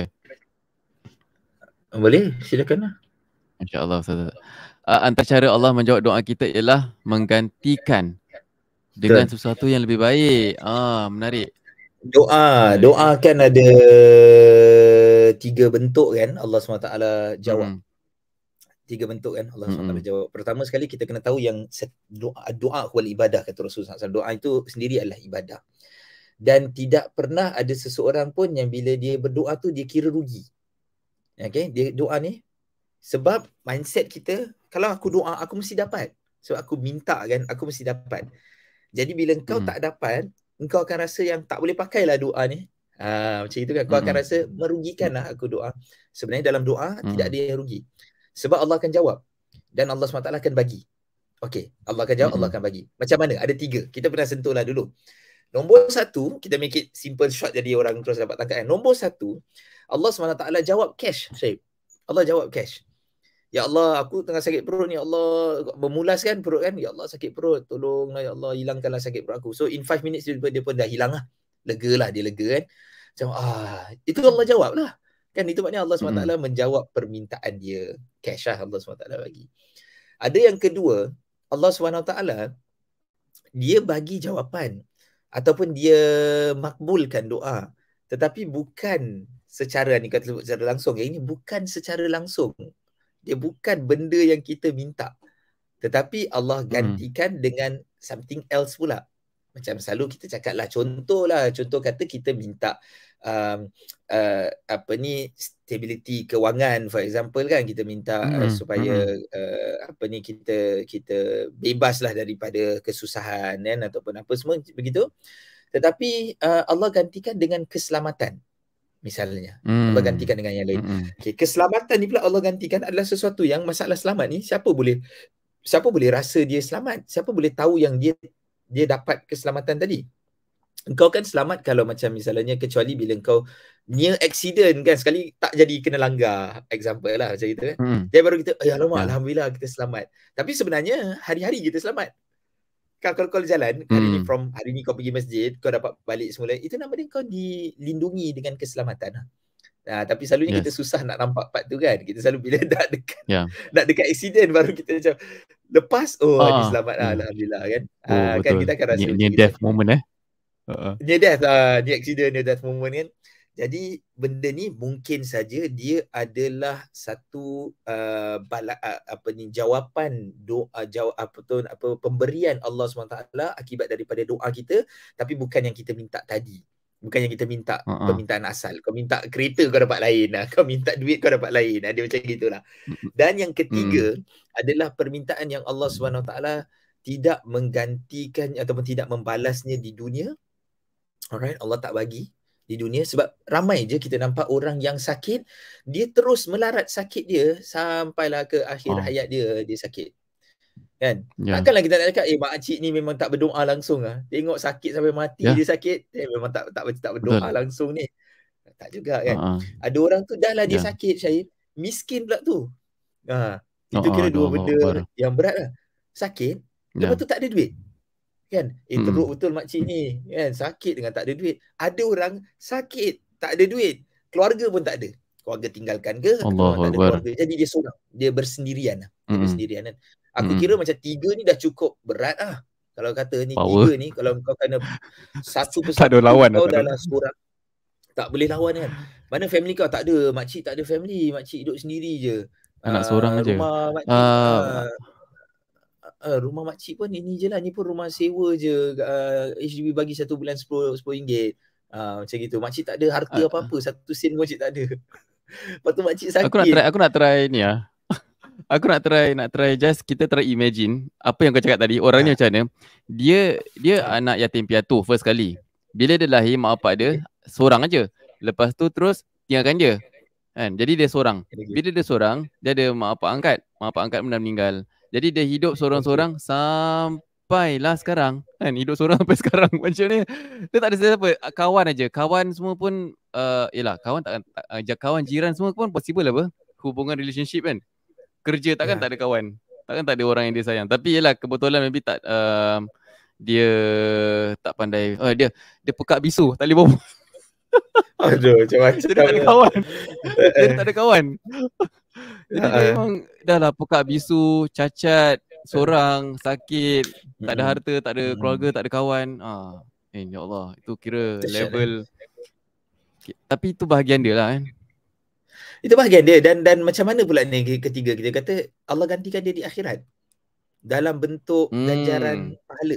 Boleh, silakan lah. InsyaAllah Ustaz. Uh, antara cara Allah menjawab doa kita ialah menggantikan dengan Betul. sesuatu yang lebih baik. Ah, menarik. Doa, doa kan ada tiga bentuk kan Allah subhanahu wa taala jawab. Hmm. Tiga bentuk kan Allah subhanahu wa taala hmm. jawab. Pertama sekali kita kena tahu yang doa doa wal ibadah kata Rasulullah sallallahu alaihi wasallam. Doa itu sendiri adalah ibadah. Dan tidak pernah ada seseorang pun yang bila dia berdoa tu dia kira rugi. Okay, dia doa ni sebab mindset kita, kalau aku doa, aku mesti dapat. Sebab aku minta kan, aku mesti dapat. Jadi bila engkau hmm. tak dapat, engkau akan rasa yang tak boleh pakailah doa ni. Ha, macam itu kan, kau hmm. akan rasa merugikanlah aku doa. Sebenarnya dalam doa, hmm. tidak ada yang rugi. Sebab Allah akan jawab. Dan Allah subhanahu wa taala akan bagi. Okey, Allah akan jawab, hmm. Allah akan bagi. Macam mana? Ada tiga. Kita pernah sentuh lah dulu. Nombor satu, kita make it simple short jadi orang terus dapat tangkap kan. Nombor satu, Allah subhanahu wa taala jawab cash, Syed. Allah jawab cash. Ya Allah, aku tengah sakit perut ni, ya Allah, memulaskan perut kan, ya Allah sakit perut, tolonglah ya Allah, hilangkanlah sakit perut aku. So in five minutes dia, dia pun dah hilang lah, lega lah, dia lega kan. Macam ah, itu Allah jawab lah. Kan itu maknanya Allah subhanahu wa taala hmm. menjawab permintaan dia. Cash lah Allah subhanahu wa taala bagi. Ada yang kedua, Allah subhanahu wa taala dia bagi jawapan ataupun dia makbulkan doa, tetapi bukan secara ni kata secara langsung. Yang ini bukan secara langsung. Dia bukan benda yang kita minta. Tetapi Allah gantikan hmm. dengan something else pula. Macam selalu kita cakap lah, contoh lah, contoh kata kita minta um, uh, apa ni, stability kewangan for example kan, kita minta hmm. uh, supaya hmm. uh, apa ni, kita kita bebas lah daripada kesusahan kan, ataupun apa semua begitu. Tetapi uh, Allah gantikan dengan keselamatan misalnya. Hmm. Allah gantikan dengan yang lain. Hmm. Okay, keselamatan ni pula Allah gantikan adalah sesuatu yang masalah selamat ni siapa boleh siapa boleh rasa dia selamat? Siapa boleh tahu yang dia dia dapat keselamatan tadi? Engkau kan selamat kalau macam misalnya, kecuali bila engkau near accident kan, sekali tak jadi kena langgar, example lah macam itu kan. Hmm. Dia baru kita, ya alamak, yeah. alhamdulillah kita selamat. Tapi sebenarnya hari-hari kita selamat. Kalau kau jalan, hari hmm. ni from hari ni kau pergi masjid, kau dapat balik semula, itu nama dia kau dilindungi dengan keselamatan. Nah, tapi selalunya yes. kita susah nak nampak part tu kan. Kita selalu bila nak dekat yeah. nak dekat accident baru kita macam lepas, oh ah. ni selamat lah, hmm. alhamdulillah kan. Oh, uh, kan kita akan rasa near death moment eh. Uh-uh. Near death, uh, near accident, near death moment kan. Jadi benda ni mungkin saja dia adalah satu uh, bala, uh, apa ni, jawapan doa, jawab apa tu, apa pemberian Allah subhanahu wa taala akibat daripada doa kita, tapi bukan yang kita minta tadi. Bukan yang kita minta, uh-uh. permintaan asal. Kau minta kereta kau dapat lain lah. Kau minta duit kau dapat lain. Dia macam gitulah. Dan yang ketiga hmm. adalah permintaan yang Allah subhanahu wa taala tidak menggantikan ataupun tidak membalasnya di dunia. Alright, Allah tak bagi di dunia, sebab ramai je kita nampak orang yang sakit, dia terus melarat sakit dia sampailah ke akhir oh. hayat dia, dia sakit. Kan? Yeah. Takkanlah kita nak cakap, eh makcik ni memang tak berdoa langsung lah. Tengok sakit sampai mati yeah. dia sakit, eh memang tak tak tak berdoa Betul. langsung ni. Tak juga kan. Uh-huh. Ada orang tu dah lah dia yeah. sakit, Syahid, miskin pula tu. Ha, itu uh-huh. kira dua benda uh-huh. yang berat lah. Sakit, yeah. lepas tu tak ada duit. Kan? Eh mm. teruk betul makcik ni. Kan? Sakit dengan tak ada duit. Ada orang sakit, tak ada duit. Keluarga pun tak ada. Keluarga tinggalkan ke? Allah tak ada keluarga. Jadi dia seorang. Dia bersendirian lah. Dia mm. bersendirian kan. Aku mm. kira macam tiga ni dah cukup berat lah. Kalau kata ni Power. tiga ni, kalau kau kena satu persatu, lawan kau dah lah seorang. Tak boleh lawan kan. Mana family kau? Tak ada. Makcik tak ada family. Makcik hidup sendiri je. Anak uh, seorang aja. Rumah makcik. Uh, uh, rumah makcik pun ini je lah. Ni pun rumah sewa je. Uh, H D B bagi satu bulan sepuluh ringgit. Uh, macam gitu. Makcik tak ada harta uh, apa-apa. Satu sen makcik tak ada. Lepas tu makcik sakit. Aku nak try, aku nak try ni lah. Aku nak try, nak try just kita try imagine apa yang kau cakap tadi. Orang ni macam mana? Dia dia anak yatim piatu first kali. Bila dia lahir, mak bapak dia seorang aja. Lepas tu terus tinggalkan dia. Kan? Jadi dia seorang. Bila dia seorang, dia ada mak bapak angkat. Mak bapak angkat pun dah meninggal. Jadi dia hidup seorang-seorang sampailah sekarang. Kan? Hidup seorang sampai sekarang. Macam ni. Dia tak ada siapa. Kawan aja. Kawan semua pun uh, yelah, kawan takkan uh, kawan jiran semua pun possible apa? Hubungan relationship kan. Kerja takkan ya. tak ada kawan. Takkan tak ada orang yang dia sayang. Tapi yelah, kebetulan maybe tak uh, dia tak pandai. Oh, dia dia pekak bisu, tak boleh berbual. Aduh, macam-macam. Dia tak ada kawan. Dia tak ada kawan. Jadi dia memang dah lah pekak bisu, cacat, seorang, sakit, tak ada harta, tak ada keluarga, tak ada kawan. Ah, eh, ya Allah, itu kira level. Tapi itu bahagian dia lah kan. Itu bahagian dia. Dan dan macam mana pula ni ketiga, kita kata Allah gantikan dia di akhirat dalam bentuk hmm. ganjaran pahala.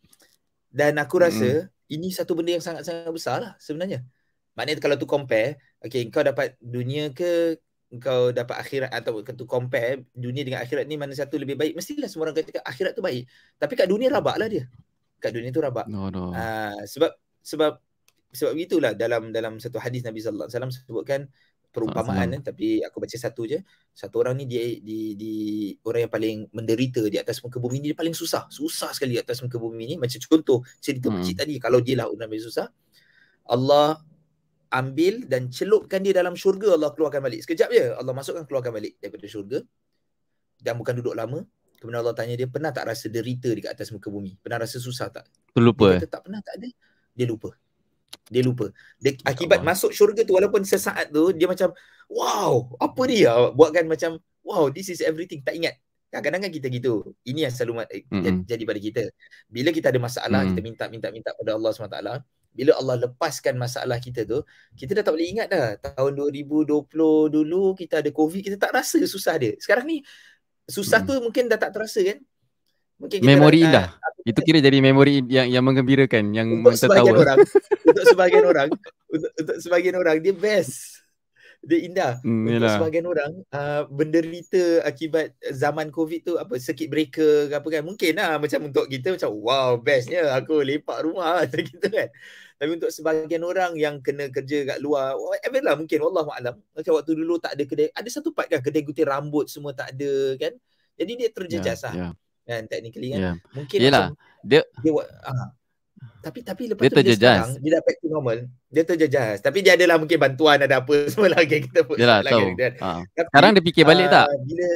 Dan aku rasa hmm. ini satu benda yang sangat-sangat besar lah sebenarnya. Maknanya kalau tu compare, okay, kau dapat dunia ke kau dapat akhirat, atau tu compare dunia dengan akhirat ni mana satu lebih baik, mestilah semua orang kata akhirat tu baik. Tapi kat dunia rabak lah dia. Kat dunia tu rabak. No, no. Uh, sebab sebab sebab begitulah dalam dalam satu hadis Nabi sallallahu alaihi wasallam sebutkan perumpamaan, eh, tapi aku baca satu je. Satu orang ni dia di di orang yang paling menderita di atas muka bumi ni, dia paling susah. Susah sekali di atas muka bumi ni. Macam contoh cerita hmm. makcik tadi, kalau dia lah orang paling susah, Allah ambil dan celupkan dia dalam syurga, Allah keluarkan balik. Sekejap je Allah masukkan, keluarkan balik daripada syurga. Dan bukan duduk lama. Kemudian Allah tanya dia, pernah tak rasa derita dekat atas muka bumi? Pernah rasa susah tak? Terlupa. Dia kata tak pernah, tak ada. Dia lupa. Dia lupa. Dia, akibat Allah. Masuk syurga tu, walaupun sesaat tu dia macam wow, apa dia? Buatkan macam wow, this is everything. Tak ingat. Kadang-kadang kan kita gitu. Ini yang selalu Mm-mm. jadi pada kita. Bila kita ada masalah, Mm. kita minta-minta-minta pada Allah subhanahu wa taala. Bila Allah lepaskan masalah kita tu, kita dah tak boleh ingat dah. Tahun dua ribu dua puluh dulu kita ada COVID, kita tak rasa susah dia. Sekarang ni susah Mm. tu mungkin dah tak terasa kan? Mungkin kita memori uh, indah. Itu kira jadi memori yang yang menggembirakan, yang untuk sebahagian tertawa. orang, untuk sebahagian orang, untuk, untuk sebahagian orang dia best. Dia indah. Hmm, Untuk yelah. sebahagian orang uh, menderita akibat zaman COVID tu apa circuit breaker ke apa kan, mungkin lah macam untuk kita macam wow bestnya aku lepak rumah macam gitu kan. Tapi untuk sebahagian orang yang kena kerja kat luar, whatever lah mungkin, wallahualam, macam waktu dulu tak ada kedai, ada satu part kan kedai gunting rambut semua tak ada kan, jadi dia terjejas yeah, lah yeah. kan technically kan. Yeah. Mungkin Yelah, macam dia, dia uh, tapi tapi lepas dia tu bila terjejas. sekarang dia dah back to normal, dia terjejas. Tapi dia adalah mungkin bantuan ada apa semua lah okay, kita put Yelah, lah tahu. kan. Uh. Tapi, sekarang dia fikir balik uh, tak? Bila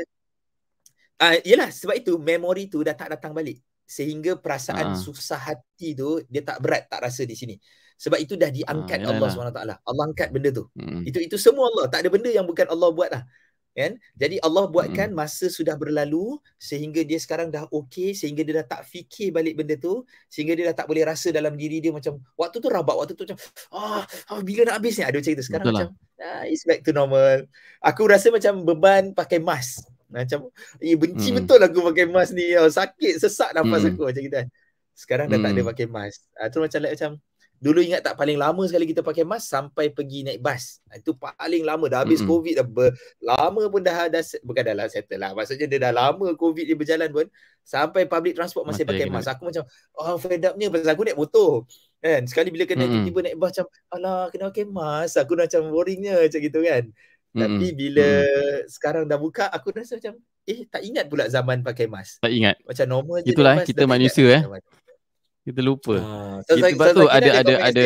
uh, yelah sebab itu memori tu dah tak datang balik. Sehingga perasaan uh. susah hati tu dia tak berat, tak rasa di sini. Sebab itu dah diangkat uh, Allah subhanahu wa taala. Allah angkat benda tu. Hmm. Itu itu semua Allah. Tak ada benda yang bukan Allah buat lah. Kan? Jadi Allah buatkan hmm. masa sudah berlalu sehingga dia sekarang dah okey, sehingga dia dah tak fikir balik benda tu, sehingga dia dah tak boleh rasa dalam diri dia macam waktu tu rabak, waktu tu macam ah oh, bila nak habis ni, ada macam itu. Sekarang betul macam ah, it's back to normal. Aku rasa macam beban pakai mask. Macam eh, benci hmm. betul aku pakai mask ni, oh, sakit sesak nafas hmm. aku macam gitu kan. Sekarang dah hmm. tak ada pakai mask. Ah, tu macam like, macam dulu ingat tak paling lama sekali kita pakai mask sampai pergi naik bas. Itu paling lama dah habis mm-hmm. COVID dah ber, lama pun dah dah bukan dah lah settle lah. Maksudnya dia dah lama COVID dia berjalan pun sampai public transport masih, masih pakai mask. Aku macam oh fed up ni pasal aku naik motor. Kan sekali bila kena mm-hmm. tiba-tiba naik bas macam alah kena pakai mask. Aku macam boringnya macam gitu kan. Mm-hmm. Tapi bila mm-hmm. sekarang dah buka aku rasa macam eh tak ingat pula zaman pakai mask. Tak ingat. Macam normal je. Itulah kita manusia eh. Zaman. Kita lupa. Ah, so, Itu sebab so, tu ada ada ada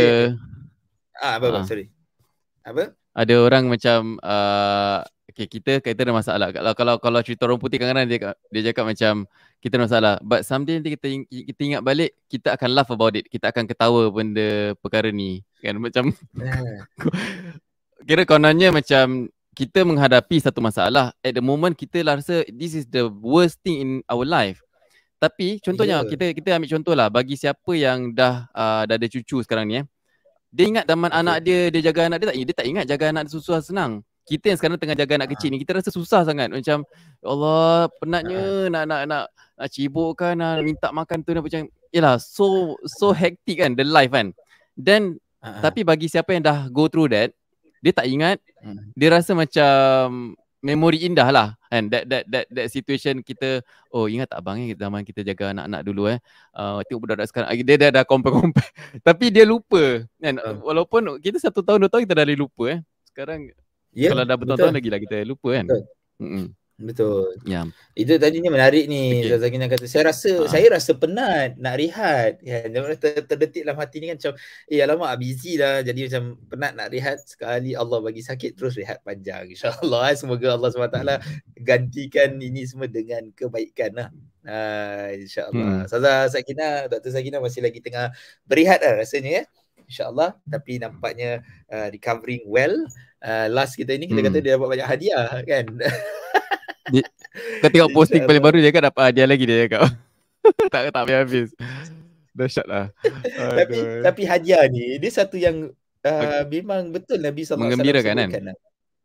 ah apa, apa ah. sorry. Apa? Ada orang macam uh, okay, kita kita ada masalah. Kalau kalau kalau cerita orang putih kadang-kadang dia dia cakap macam kita ada masalah. But someday nanti kita kita ingat balik, kita akan laugh about it. Kita akan ketawa benda perkara ni. Kan macam kira kononnya macam kita menghadapi satu masalah, at the moment kita rasa this is the worst thing in our life. Tapi contohnya yeah. kita kita ambil contoh lah bagi siapa yang dah uh, dah ada cucu sekarang ni eh. Dia ingat zaman okay. anak dia dia jaga anak dia tak dia tak ingat jaga anak dia susah senang. Kita yang sekarang tengah jaga anak kecil ni kita rasa susah sangat macam ya Allah penatnya nak nak nak nak cibukkan nak minta makan tu macam yalah so so hectic kan the life kan. Dan uh-huh. tapi bagi siapa yang dah go through that dia tak ingat uh-huh. dia rasa macam memori indah lah kan that that that that situation kita oh ingat tak abang eh zaman kita jaga anak-anak dulu eh uh, tengok budak-budak sekarang dia dah dah compare-compare tapi dia lupa kan uh. walaupun kita satu tahun dua tahun kita dah lupa eh sekarang yeah, kalau dah bertahun-tahun lagi lah kita lupa kan. Betul. Betul. Ya. Itu tadinya menarik ni. Okay. Zazakina kata saya rasa uh-huh. saya rasa penat nak rehat. Ya, ter, terdetik dalam hati ni kan macam eh alamak busy dah jadi macam penat nak rehat sekali Allah bagi sakit terus rehat panjang insya-Allah. Semoga Allah subhanahu wa taala gantikan ini semua dengan kebaikan lah. Ha, insya-Allah. Hmm. Saza Sakina, Doktor Sakina masih lagi tengah berehat lah rasanya ya. InsyaAllah. Tapi nampaknya uh, recovering well. Uh, last kita ini kita hmm. kata dia dapat banyak hadiah kan. Dia, kau tengok posting paling baru dia kan dapat hadiah lagi dia cakap. tak tak habis. Dahsyat lah. tapi tapi hadiah ni dia satu yang uh, memang betul Nabi sallallahu alaihi wasallam sebutkan kan.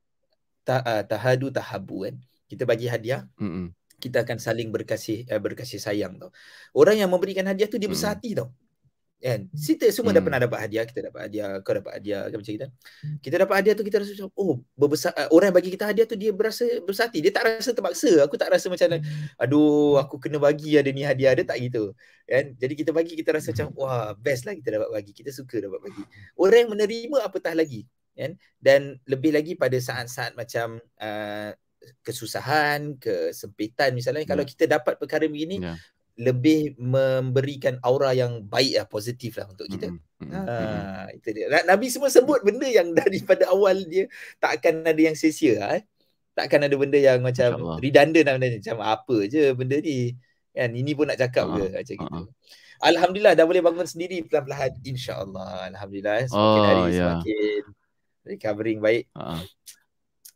Ta, uh, tahadu tahabu kan. Kita bagi hadiah. Mm-mm. Kita akan saling berkasih uh, berkasih sayang tau. Orang yang memberikan hadiah tu dia besar hati tau. Kan? Kita semua hmm. dah pernah dapat hadiah, kita dapat hadiah, kau dapat hadiah kan macam kita. Kita dapat hadiah tu kita rasa macam oh, berbesar uh, orang yang bagi kita hadiah tu dia berasa besar hati. Dia tak rasa terpaksa. Aku tak rasa macam aduh, aku kena bagi ada ni hadiah, dia tak gitu. Kan? Jadi kita bagi kita rasa macam wah, best lah kita dapat bagi. Kita suka dapat bagi. Orang yang menerima apatah lagi. Kan? Dan lebih lagi pada saat-saat macam uh, kesusahan, kesempitan misalnya yeah. kalau kita dapat perkara begini yeah. lebih memberikan aura yang baik lah, positif lah untuk kita. Mm-hmm. Ha, itu dia. Nabi semua sebut benda yang daripada awal dia tak akan ada yang sia-sia eh. Tak akan ada benda yang macam redundant lah, macam apa je benda ni. Kan ini pun nak cakap uh-huh. ke macam uh-huh. gitu. Alhamdulillah dah boleh bangun sendiri perlahan-lahan insya-Allah. Alhamdulillah semakin oh, hari yeah. semakin recovering baik. Uh-huh.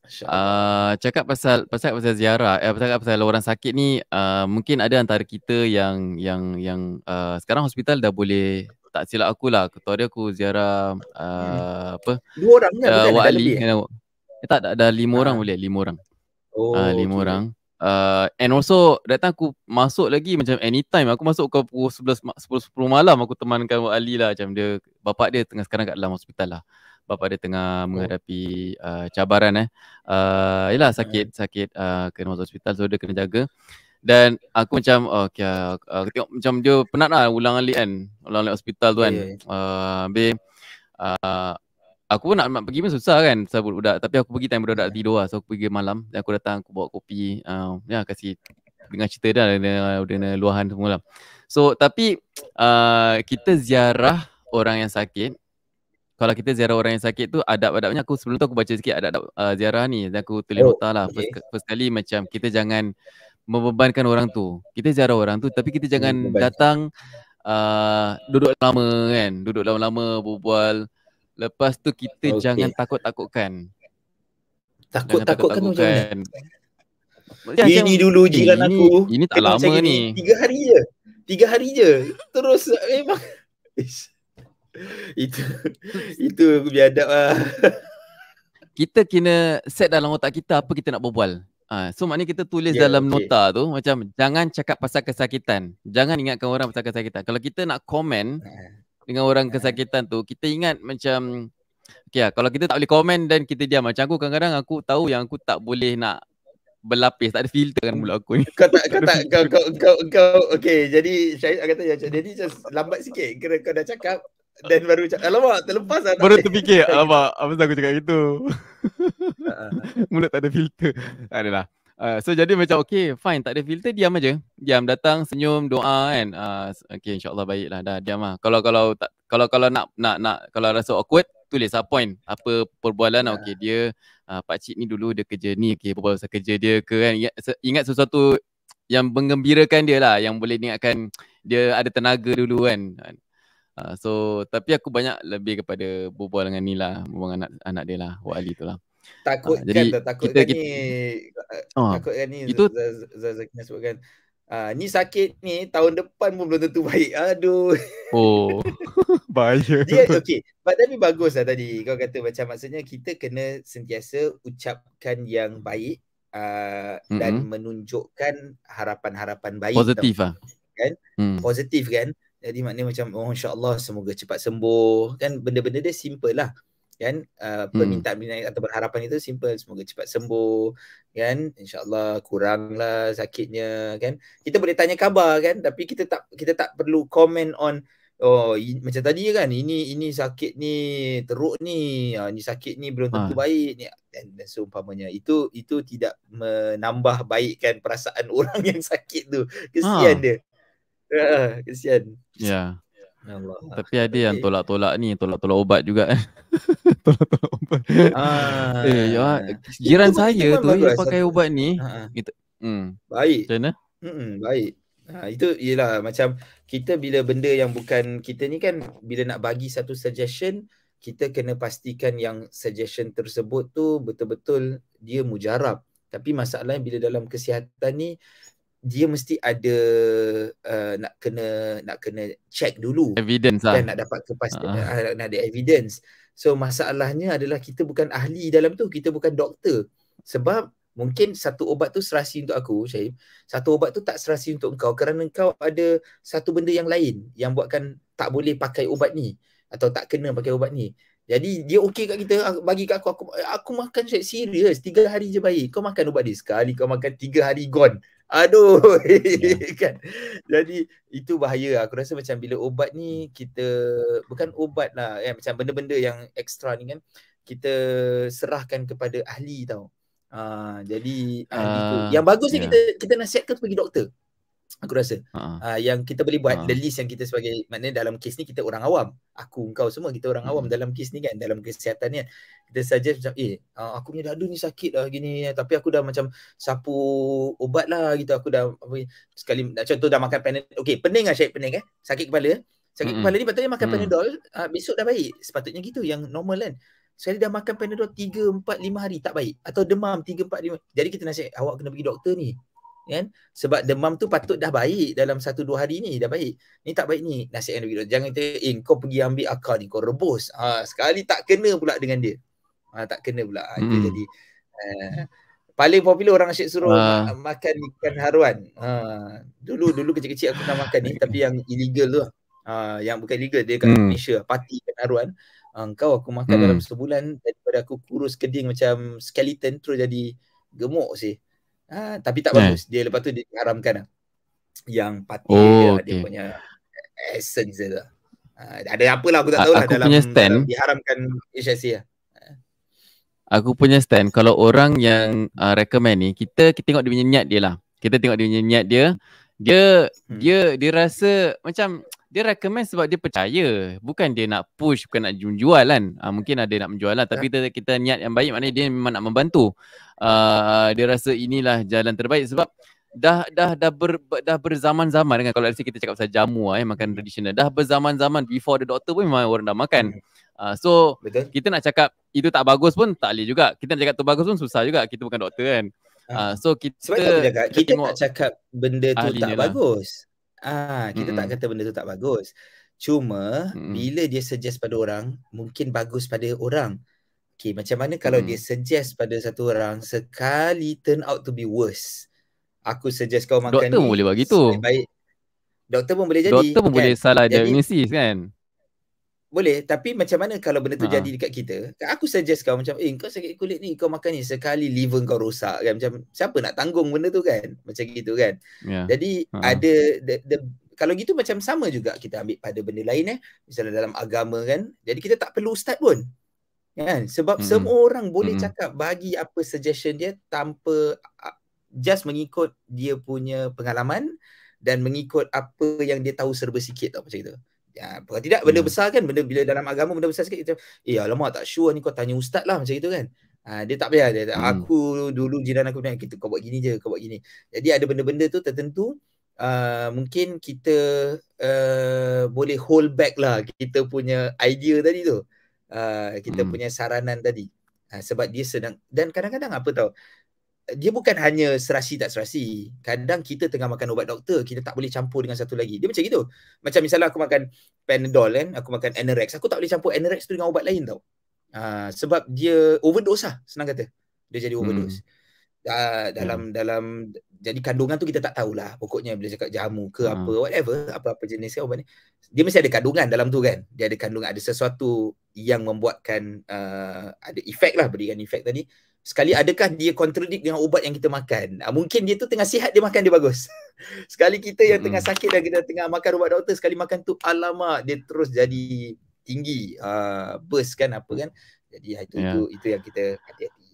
Uh, cakap pasal pasal pasal ziarah, eh pasal pasal orang sakit ni, uh, mungkin ada antara kita yang yang yang uh, sekarang hospital dah boleh, tak silap aku lah, ketua dia aku ziarah uh, hmm. apa? Dua orang kan Uh, bukan? Wak Ada Ali. lebih eh? Eh, tak, ada lima orang Ha. boleh, lima orang. Oh, uh, lima okay. orang. Uh, and also datang aku masuk lagi macam anytime. Aku masuk ke pukul sebelas, sepuluh, sepuluh malam aku temankan Wak Ali lah. Macam dia, bapak dia tengah sekarang kat dalam hospital lah. Bapak dia tengah oh. menghadapi uh, cabaran eh. Uh, yelah sakit, sakit uh, kena masuk hospital, so dia kena jaga. Dan aku macam, oh, okay, uh, aku tengok macam dia penat lah ulang alik kan. Ulang alik hospital tu yeah, kan. Yeah, yeah. Uh, habis, uh, aku pun nak, nak pergi pun susah kan, sebab budak. Tapi aku pergi time budak-budak tidur lah. So aku pergi malam. Dan aku datang, aku bawa kopi. Uh, ya, kasih dengar cerita dia. Dia ada luahan semua lah. So, tapi uh, kita ziarah orang yang sakit. Kalau kita ziarah orang yang sakit tu, adab-adabnya aku sebelum tu aku baca sikit adab-adab uh, ziarah ni. Dan aku tulis oh, nota lah. Okay. First, first kali macam kita jangan membebankan orang tu. Kita ziarah orang tu, tapi kita jangan Beban. datang uh, duduk lama kan. Duduk lama-lama, berbual. Lepas tu kita okay. jangan takut-takutkan. Takut-takutkan tu macam mana? Macam, ini dulu jiran eh, aku. Ini, ini tak lama ni. Tiga hari je. Tiga hari je. Terus memang. itu itu biadab lah. Kita kena set dalam otak kita apa kita nak berbual. Ha, so maknanya kita tulis yeah, dalam okay. nota tu macam jangan cakap pasal kesakitan. Jangan ingatkan orang pasal kesakitan. Kalau kita nak komen dengan orang kesakitan tu, kita ingat macam okay, kalau kita tak boleh komen dan kita diam. Macam aku kadang-kadang aku tahu yang aku tak boleh nak berlapis, tak ada filter kan mulut aku ni. Kau tak, kau tak, kau, kau, kau, kau, okay, jadi Syahid kata macam, jadi just lambat sikit, kira kau dah cakap, dan baru cakap, alamak, terlepas lah. Baru terfikir, alamak, apa sebab aku cakap gitu. Mulut tak ada filter. Tak adalah. Uh, so jadi macam okay, fine, tak ada filter, diam aja. Diam, datang, senyum, doa kan. Uh, okay, insyaAllah baiklah, dah diam lah. Kalau kalau tak, kalau kalau nak nak nak kalau rasa awkward, tulis lah point. Apa perbualan, yeah. okay, dia uh, pakcik ni dulu dia kerja ni, okay, perbualan pasal kerja dia ke kan. Ingat, ingat sesuatu yang menggembirakan dia lah, yang boleh ingatkan dia ada tenaga dulu kan. Uh, so, tapi aku banyak lebih kepada berbual dengan ni lah, berbual dengan anak, anak dia lah, Wak Ali tu lah. Takutkan, uh, jadi tak, takutkan kita, ni, kita, uh, takutkan ni, itu, Zakina sebutkan, uh, ni sakit ni, tahun depan pun belum tentu baik. Aduh. Oh, bahaya. Dia, okay, tapi bagus lah tadi. Kau kata macam maksudnya kita kena sentiasa ucapkan yang baik uh, mm-hmm. dan menunjukkan harapan-harapan baik. Positif lah. Kan? Hmm. Positif kan? Jadi maknanya macam, oh insyaAllah semoga cepat sembuh. Kan benda-benda dia simple lah. Kan uh, permintaan hmm. atau harapan itu simple, semoga cepat sembuh kan, insyaallah kuranglah sakitnya kan. Kita boleh tanya khabar kan, tapi kita tak kita tak perlu comment on oh i, macam tadi kan, ini ini sakit ni teruk ni, uh, ni sakit ni belum tentu ha. baik ni dan, dan seumpamanya. Itu itu tidak menambah baikkan perasaan orang yang sakit tu. Kesian ha. dia. Uh, kesian. Ya. Yeah. Allah. Tapi ada okay. yang tolak-tolak ni, tolak-tolak obat juga. Tolak-tolak obat. Ah, eh, ya, jiran itu, saya itu tu yang pakai satu. ubat ni. Ha. Itu, hmm. Baik. Macam mana? Hmm, baik. Ha, itu ialah macam kita bila benda yang bukan kita ni kan, bila nak bagi satu suggestion, kita kena pastikan yang suggestion tersebut tu betul-betul dia mujarab. Tapi masalahnya bila dalam kesihatan ni, dia mesti ada uh, nak kena nak kena check dulu evidence dan lah. nak dapat kepastian uh-huh. nak ada evidence. So masalahnya adalah kita bukan ahli dalam tu, kita bukan doktor. Sebab mungkin satu ubat tu serasi untuk aku, Syahib, satu ubat tu tak serasi untuk engkau kerana engkau ada satu benda yang lain yang buatkan tak boleh pakai ubat ni atau tak kena pakai ubat ni. Jadi dia okey kat kita, bagi kat aku, aku, aku makan serius, tiga hari je baik. Kau makan ubat ni sekali, kau makan tiga hari gone. Aduh, yeah. kan. Jadi itu bahaya. Aku rasa macam bila ubat ni kita bukan ubat lah, eh, macam benda-benda yang ekstra ni kan, kita serahkan kepada ahli tau. Uh, jadi ahli uh, tu. Yang bagusnya yeah. kita kita nasihatkan pergi doktor. Aku rasa uh-huh. uh, yang kita boleh buat uh-huh. the list yang kita sebagai, maknanya dalam kes ni kita orang awam, aku, engkau semua kita orang uh-huh. awam dalam kes ni kan, dalam kesihatan ni kan, kita suggest macam eh uh, aku punya dadu ni sakit lah gini, tapi aku dah macam sapu ubat lah gitu, aku dah apa, sekali contoh dah makan Panadol, okey pening lah Syed, pening eh, sakit kepala sakit uh-huh. kepala ni patutnya makan uh-huh. Panadol, uh, besok dah baik, sepatutnya gitu yang normal kan. sekali dah makan Panadol tiga, empat, lima hari tak baik, atau demam tiga, empat, lima, jadi kita nasihat awak kena pergi doktor ni, kan? Sebab demam tu patut dah baik dalam satu dua hari ni dah baik. Ni tak baik ni, nasihat kena pergi doktor. Jangan kita eh kau pergi ambil akar ni, kau rebus. Ha, sekali tak kena pula dengan dia. Ha, tak kena pula. Ha, itu Hmm. jadi uh, paling popular orang asyik suruh Uh, ma- makan ikan haruan. Ha, dulu dulu kecil-kecil aku pernah makan ni, tapi yang illegal tu. Ha, yang bukan illegal, dia kat hmm. Malaysia, parti ikan haruan. Ha, kau aku makan Hmm. dalam sebulan, daripada aku kurus keding macam skeleton terus jadi gemuk sih. Ha, tapi tak Eh. bagus. Dia lepas tu dia haramkan lah. Yang parti Oh, dia, dia okay. punya essence dia tu. Ha, ada apalah aku tak A- tahu lah aku dalam, punya stand, dalam diharamkan H S A lah. aku punya stand, kalau orang yang uh, recommend ni, kita kita tengok dia punya niat dia lah. Kita tengok dia punya niat dia. Dia Hmm. dia dia rasa macam dia recommend sebab dia percaya. Bukan dia nak push, bukan nak jual kan. Uh, mungkin ada nak menjual lah, tapi kita, kita niat yang baik, maknanya dia memang nak membantu. Uh, dia rasa inilah jalan terbaik sebab dah dah dah ber, dah berzaman-zaman kan. Kalau kita cakap pasal jamu eh, makan tradisional, dah berzaman-zaman, before the doctor pun memang orang dah makan. Uh, so Betul. kita nak cakap itu tak bagus pun tak boleh juga. Kita nak cakap tu bagus pun susah juga. Kita bukan doktor kan. Uh, so kita, sebab tu aku cakap, kita, kita tengok tak cakap benda tu tak lah. bagus. Ah, kita Mm-mm. tak kata benda tu tak bagus. Cuma Mm-mm. bila dia suggest pada orang, mungkin bagus pada orang. Okay, macam mana kalau Mm-mm. dia suggest pada satu orang, sekali turn out to be worse. Aku suggest kau makan doktor ni, pun boleh buat gitu. baik. Doktor pun boleh jadi. Doktor pun kan? boleh salah Jadi, diagnosis kan. boleh, tapi macam mana kalau benda tu Ha. jadi dekat kita? Aku suggest kau macam, eh kau sakit kulit ni, kau makan ni, sekali liver kau rosak kan. Macam siapa nak tanggung benda tu kan? Macam gitu kan. Yeah. Jadi Ha. ada the, the, kalau gitu macam sama juga kita ambil pada benda lain eh. Misalnya dalam agama kan. Jadi kita tak perlu ustaz pun. Kan? Sebab Mm-mm. semua orang boleh Mm-mm. cakap bagi apa suggestion dia tanpa uh, just mengikut dia punya pengalaman dan mengikut apa yang dia tahu serba sikit tau, macam itu. Ya, kalau tidak benda Yeah. besar kan, benda bila dalam agama benda besar sikit kita, eh alamak tak sure ni, kau tanya ustaz lah, macam itu kan. Ha, dia tak payah dia, Mm. aku dulu jiran aku bilang kita kau buat gini je, kau buat gini. Jadi ada benda-benda tu tertentu uh, mungkin kita uh, boleh hold back lah kita punya idea tadi tu. Uh, kita Mm. punya saranan tadi. Ha, sebab dia sedang, dan kadang-kadang apa tahu, dia bukan hanya serasi tak serasi. Kadang kita tengah makan ubat doktor, kita tak boleh campur dengan satu lagi. Dia macam gitu. Macam misalnya aku makan Panadol kan, aku makan Anorex, aku tak boleh campur Anorex tu dengan ubat lain tau. Ha, sebab dia overdose lah, senang kata. Dia jadi overdose. Hmm. Uh, dalam yeah. dalam jadi kandungan tu kita tak tahulah. Pokoknya bila cakap jamu ke uh. apa, whatever, apa-apa jenis kan ubat ni, dia mesti ada kandungan dalam tu kan. Dia ada kandungan, ada sesuatu yang membuatkan uh, ada efek lah, berikan efek tadi. Sekali adakah dia contradict dengan ubat yang kita makan? Uh, mungkin dia tu tengah sihat, dia makan dia bagus. Sekali kita yang mm-hmm. tengah sakit dan kita tengah makan ubat doktor, sekali makan tu alamak dia terus jadi tinggi, uh, burst kan apa kan. Jadi itu yeah. itu itu yang kita hati-hati.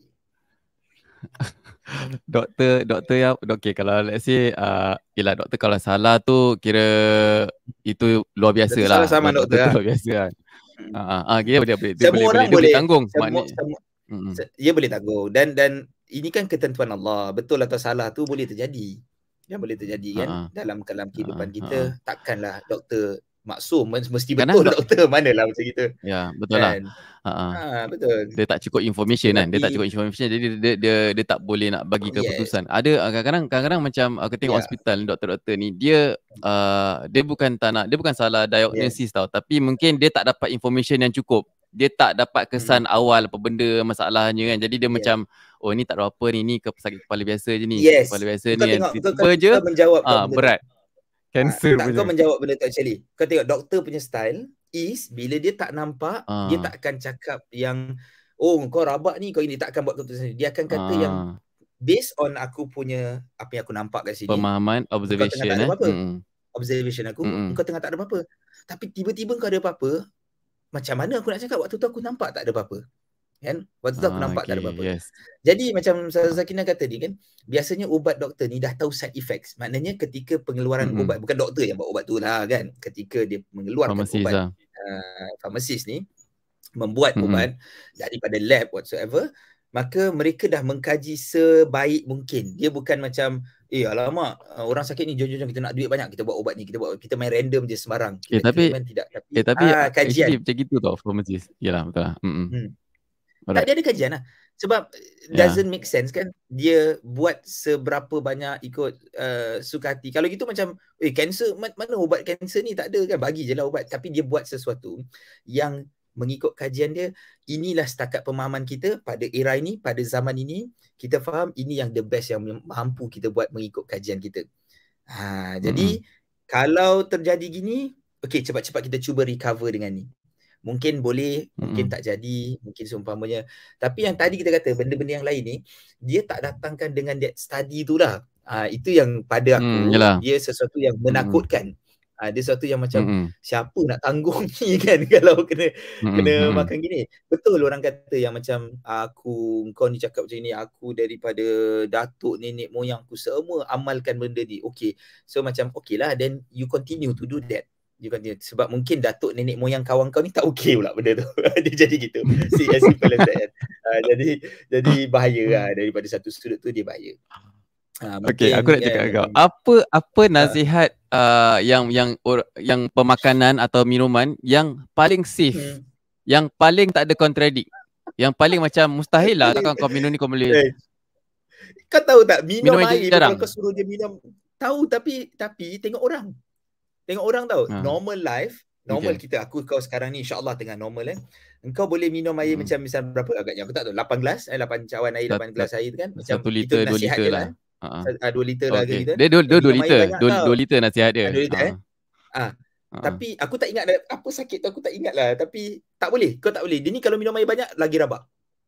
doktor doktor yang okey, kalau let's say uh, yelah doktor kalau salah tu kira itu luar biasa doktor lah. Salah sama doktor, doktor lah. Luar biasa kan. Ah uh, uh, uh, dia boleh boleh semua boleh, orang boleh, boleh tanggung semua, maknanya. Semua, mm-hmm. Dia boleh tanggung dan dan ini kan ketentuan Allah. Betul atau salah tu boleh terjadi. Yang boleh terjadi kan uh-huh. dalam dalam kehidupan uh-huh. kita. Uh-huh. Takkanlah doktor maksum mesti betul dok- doktor manalah macam gitu. Ya, betul kan? lah. Uh-huh. Ha, betul. Dia tak cukup information Tapi, kan. Dia tak cukup information jadi dia dia dia, dia tak boleh nak bagi keputusan. Yes. Ada kadang-kadang kadang-kadang macam aku tengok yeah. hospital doktor-doktor ni dia uh, dia bukan tak nak, dia bukan salah diagnosis yeah. tau, tapi mungkin dia tak dapat information yang cukup. Dia tak dapat kesan hmm. awal apa benda masalahnya kan. Jadi dia yeah. macam oh ni tak ada apa ni, ni ke sakit kepala biasa je ni. Yes. Kepala biasa kau ni tengok, tiba kau, je kau menjawab ah, berat. Cancer ha, tak, punya. Kau menjawab benda tu actually. Kau tengok doktor punya style is bila dia tak nampak, ah. dia tak akan cakap yang oh kau rabak ni, kau ini, tak akan buat keputusan sendiri. Dia akan kata ah. yang based on aku punya apa yang aku nampak kat sini. Pemahaman, observation eh. Hmm. Observation aku, mm-hmm. kau tengah tak ada apa-apa. Tapi tiba-tiba kau ada apa-apa, macam mana aku nak cakap waktu tu aku nampak tak ada apa-apa. Kan? Waktu tu aku ah, nampak okay. tak ada apa-apa. Yes. Jadi macam Sakinah kata ni kan, biasanya ubat doktor ni dah tahu side effects. Maknanya ketika pengeluaran mm-hmm. ubat, bukan doktor yang buat ubat tu lah kan. Ketika dia mengeluarkan pharmacist ubat, lah. uh, pharmacist ni membuat mm-hmm. ubat daripada lab whatsoever, maka mereka dah mengkaji sebaik mungkin. Dia bukan macam eh alamak orang sakit ni jom-jom kita nak duit banyak, kita buat ubat ni, kita buat kita main random je sembarang. Eh, tapi tidak tapi eh, tapi ah, kajian macam gitu tau pharmacist. Yalah betul lah. Hmm. Tak, dia ada kajian lah. Sebab doesn't yeah. make sense kan dia buat seberapa banyak ikut uh, suka hati. Kalau gitu macam eh kanser, mana ubat kanser ni, tak ada kan, bagi je lah ubat. Tapi dia buat sesuatu yang mengikut kajian dia, inilah setakat pemahaman kita pada era ini, pada zaman ini, kita faham ini yang the best yang mampu kita buat mengikut kajian kita. Ha, jadi mm-hmm. kalau terjadi gini, okey, cepat-cepat kita cuba recover dengan ni. Mungkin boleh, mungkin mm-hmm. tak jadi, mungkin seumpamanya. Tapi yang tadi kita kata, benda-benda yang lain ni, dia tak datangkan dengan that study tu lah. Ha, itu yang pada aku, mm, dia sesuatu yang menakutkan. Mm-hmm. Ha, dia sesuatu yang macam, mm-hmm. siapa nak tanggung ni kan kalau kena mm-hmm. kena makan gini. Betul orang kata yang macam, aku, kau ni cakap macam ni, aku daripada datuk, nenek, moyang aku semua amalkan benda ni. Okay, so macam okay lah, then you continue to do that. You continue. Sebab mungkin datuk, nenek, moyang kawan kau ni tak okay pula benda tu. Dia jadi gitu. See, as simple as that. Uh, jadi jadi bahaya lah. Daripada satu sudut tu dia bahaya. Uh, okay, aku nak cakap kau. Apa apa nasihat uh, yang yang or, yang pemakanan atau minuman yang paling safe, hmm. yang paling tak ada contradict, yang paling macam mustahil lah takkan kau minum ni kau boleh. Hey. Kau tahu tak minum, minum air kalau kau suruh dia minum, tahu tapi tapi tengok orang. Tengok orang tahu, ha. normal life, normal okay. kita, aku kau sekarang ni insya-Allah tengah normal eh. Engkau boleh minum air hmm. macam misal berapa agaknya aku tak tahu, lapan gelas, eh lapan cawan air, lapan gelas air tu kan. Macam satu liter, dua liter lah. Ha. dua liter lah okay. gitu. Dia dua liter, dua liter nasihat dia. dua liter eh. Ah. Ha. Tapi aku tak ingat apa sakit tu, aku tak ingat lah, tapi tak boleh, kau tak boleh. Dia ni kalau minum air banyak lagi rabak.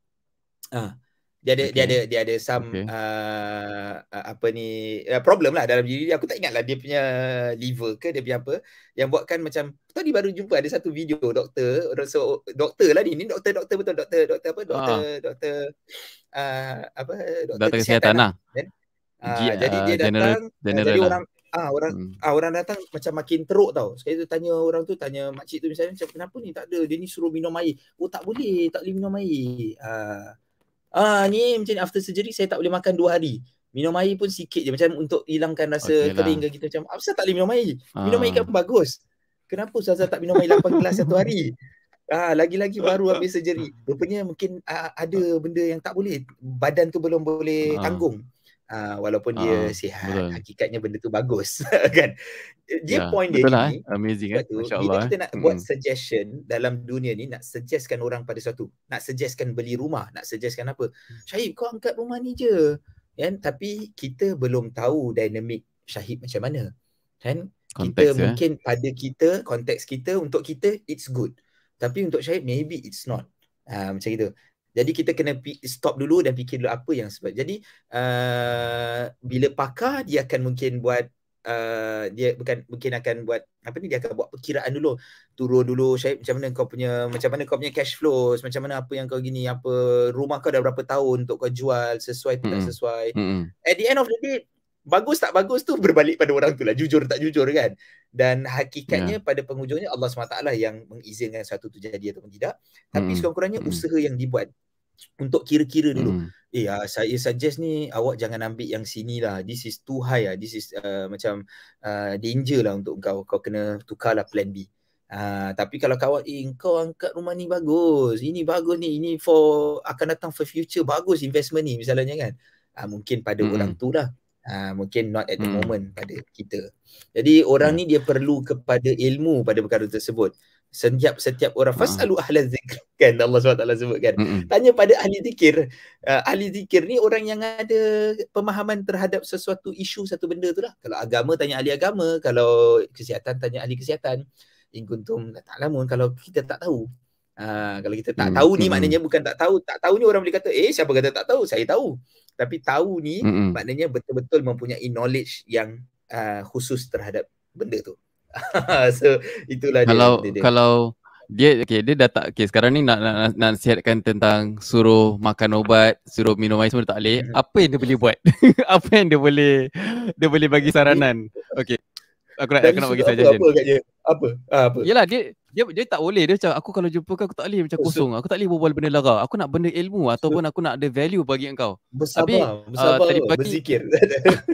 Ah. Dia ada, okay. dia ada, dia ada some okay. uh, apa ni uh, problem lah dalam diri dia. Aku tak ingat lah dia punya liver ke dia punya apa yang buatkan macam tadi baru jumpa ada satu video doktor, so, doktor lah ni, ni doktor doktor betul doktor doktor apa doktor ah. doktor uh, apa doktor, doktor kesihatan lah. Kan? Uh, G- jadi dia datang, general, general jadi lah. orang ah orang hmm. ah orang datang macam makin teruk tau. Sekali tu tanya orang tu, tanya makcik tu misalnya macam kenapa ni, tak ada, dia ni suruh minum air. Oh tak boleh, tak boleh minum air. Ah Ah ni macam ni, after surgery saya tak boleh makan dua hari. Minum air pun sikit je macam untuk hilangkan rasa okay kering lah. ke gitu macam. Apa tak boleh minum air? Ah. Minum air kan bagus. Kenapa Ustazah tak minum air lapan gelas satu hari? Ah lagi-lagi baru habis surgery. Rupanya mungkin ah, ada benda yang tak boleh. Badan tu belum boleh ah. tanggung. Ah walaupun ah. dia sihat, betul. Hakikatnya benda tu bagus kan. Dia ya, point dia betul ni. Lah, amazing eh. Bila kita nak hmm. buat suggestion dalam dunia ni, nak suggestkan orang pada sesuatu, nak suggestkan beli rumah, nak suggestkan apa, Syahid kau angkat rumah ni je kan, tapi kita belum tahu dinamik Syahid macam mana kan. Konteks, kita ya? Mungkin pada kita, konteks kita, untuk kita it's good, tapi untuk Syahid maybe it's not. Ha, macam itu. Jadi kita kena stop dulu dan fikir dulu apa yang sebab. Jadi uh, bila pakar dia akan mungkin buat uh, dia bukan mungkin akan buat apa ni, dia akan buat perkiraan dulu. Turun dulu Syahid macam mana kau punya macam mana kau punya cash flows, macam mana apa yang kau gini, apa rumah kau dah berapa tahun untuk kau jual, sesuai mm-hmm. tak sesuai. Mm-hmm. At the end of the day, bagus tak bagus tu berbalik pada orang tu lah, jujur tak jujur kan. Dan hakikatnya yeah. pada penghujungnya Allah subhanahu wa taala yang mengizinkan satu tu jadi ataupun tidak. Tapi mm. sekurang-kurangnya mm. usaha yang dibuat untuk kira-kira dulu. Mm. Eh uh, saya suggest ni awak jangan ambil yang sini lah. This is too high lah. This is uh, macam uh, danger lah untuk kau. Kau kena tukarlah plan B. Uh, tapi kalau kawan, eh kau angkat rumah ni bagus, ini bagus ni, ini for akan datang for future, bagus investment ni misalnya kan. Uh, mungkin pada mm. orang tu lah. Uh, mungkin not at the hmm. moment pada kita. Jadi orang yeah. ni dia perlu kepada ilmu pada perkara tersebut. Setiap setiap orang fasalu uh. ahla zikr kan Allah subhanahu wa taala sebutkan. Mm-mm. Tanya pada ahli zikir. Uh, ahli zikir ni orang yang ada pemahaman terhadap sesuatu isu, satu benda tu lah. Kalau agama tanya ahli agama, kalau kesihatan tanya ahli kesihatan. In kuntum la ta'lamun, kalau kita tak tahu. Uh, kalau kita tak mm. tahu ni mm. maknanya bukan tak tahu. Tak tahu ni orang boleh kata, eh siapa kata tak tahu? Saya tahu. Tapi tahu ni mm-hmm. maknanya betul-betul mempunyai knowledge yang uh, khusus terhadap benda tu. So itulah kalau, dia. Kalau kalau dia okey dia dah tak okey sekarang ni nak nak nak nasihatkan tentang suruh makan ubat, suruh minum air semua tak boleh. Mm-hmm. Apa yang dia boleh buat? Apa yang dia boleh dia boleh bagi saranan? Okey. Aku nak, aku nak bagi suggestion. Apa agaknya? Apa? Ah, apa? Yalah dia dia dia tak boleh, dia macam aku kalau jumpa kau aku tak boleh macam kosong. Aku tak boleh berbual benda lara. Aku nak benda ilmu ataupun aku nak ada value bagi engkau. Bersabar, Habis, bersabar, uh, tadi pagi, berzikir.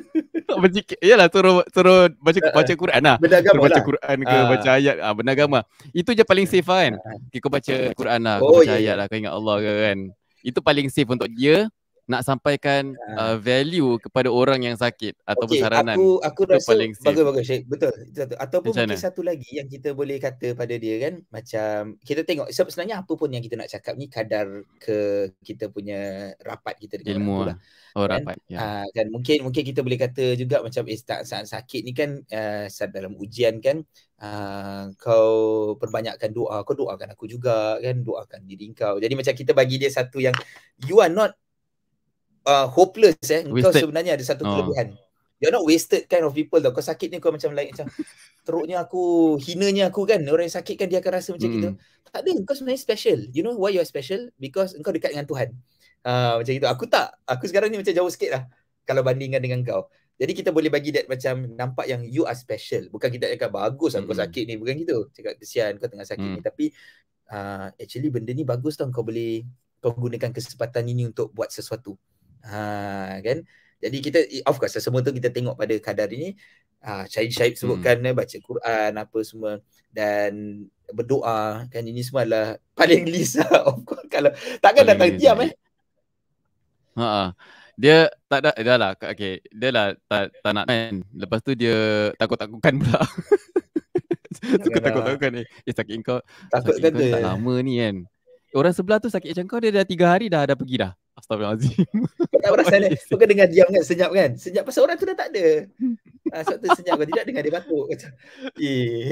Berzikir. Yalah, suruh suruh baca baca Quran lah. Benda agama Suruh baca lah. Quran ke, Ah. baca ayat, ah, benda agama. Itu je paling safe lah kan. Ah. Okay, kau baca Quran lah, kau Oh, baca ya, ayat ya. lah, kau ingat Allah ke kan. Itu paling safe untuk dia nak sampaikan uh, Ah. value kepada orang yang sakit ataupun Okey, saranan. aku aku Itu rasa paling safe. bagus-bagus Syed. Betul. Itu satu. Ataupun Macam mungkin mana? satu lagi yang kita boleh kata pada dia kan, macam kita tengok sebenarnya apa pun yang kita nak cakap ni kadar ke kita punya rapat kita dengan Ilmu orang tu lah. lah. Oh, Kan? rapat. Ya. Ah, kan mungkin mungkin kita boleh kata juga macam eh saat, saat sakit ni kan uh, saat dalam ujian kan uh, kau perbanyakkan doa, kau doakan aku juga kan, doakan diri kau. Jadi macam kita bagi dia satu yang you are not Uh, hopeless eh. Engkau Wasted. sebenarnya ada satu Oh. kelebihan. You're not wasted kind of people tau. Kau sakit ni kau macam like macam teruknya aku, hinanya aku kan. Orang yang sakit kan dia akan rasa macam Mm-mm. gitu. Tak ada, engkau sebenarnya special. You know why you are special? Because engkau dekat dengan Tuhan. Uh, macam itu. Aku tak. Aku sekarang ni macam jauh sikit lah kalau bandingkan dengan kau. Jadi kita boleh bagi that macam nampak yang you are special. Bukan kita cakap bagus lah kau Mm-mm. sakit ni. Bukan gitu. Cakap kesian kau tengah sakit Mm. ni. Tapi uh, actually benda ni bagus tau. Kau boleh kau gunakan kesempatan ini untuk buat sesuatu. Ha, kan? Jadi kita, of course semua tu kita tengok pada kadar ini. Ha, Syahid-Syahid sebutkan hmm. baca Quran apa semua dan berdoa kan, ini semua adalah paling least lah. Of course kalau takkan datang diam eh. Ha, dia tak ada dah lah. Okey, dia lah tak, tak nak kan. Lepas tu dia takut-takutkan pula. Suka takut-takutkan eh, eh sakit kau. Takut sakit kan kau tu. Tak lama ni kan. Orang sebelah tu sakit macam kau, dia dah tiga hari dah ada pergi dah. Astagfirullahalazim. Kau tak perasan eh? Kau kan dengar diam kan, senyap kan? Senyap pasal orang tu dah tak ada. Ha, sebab tu senyap, kau tidak dengar dia batuk. Macam, eh.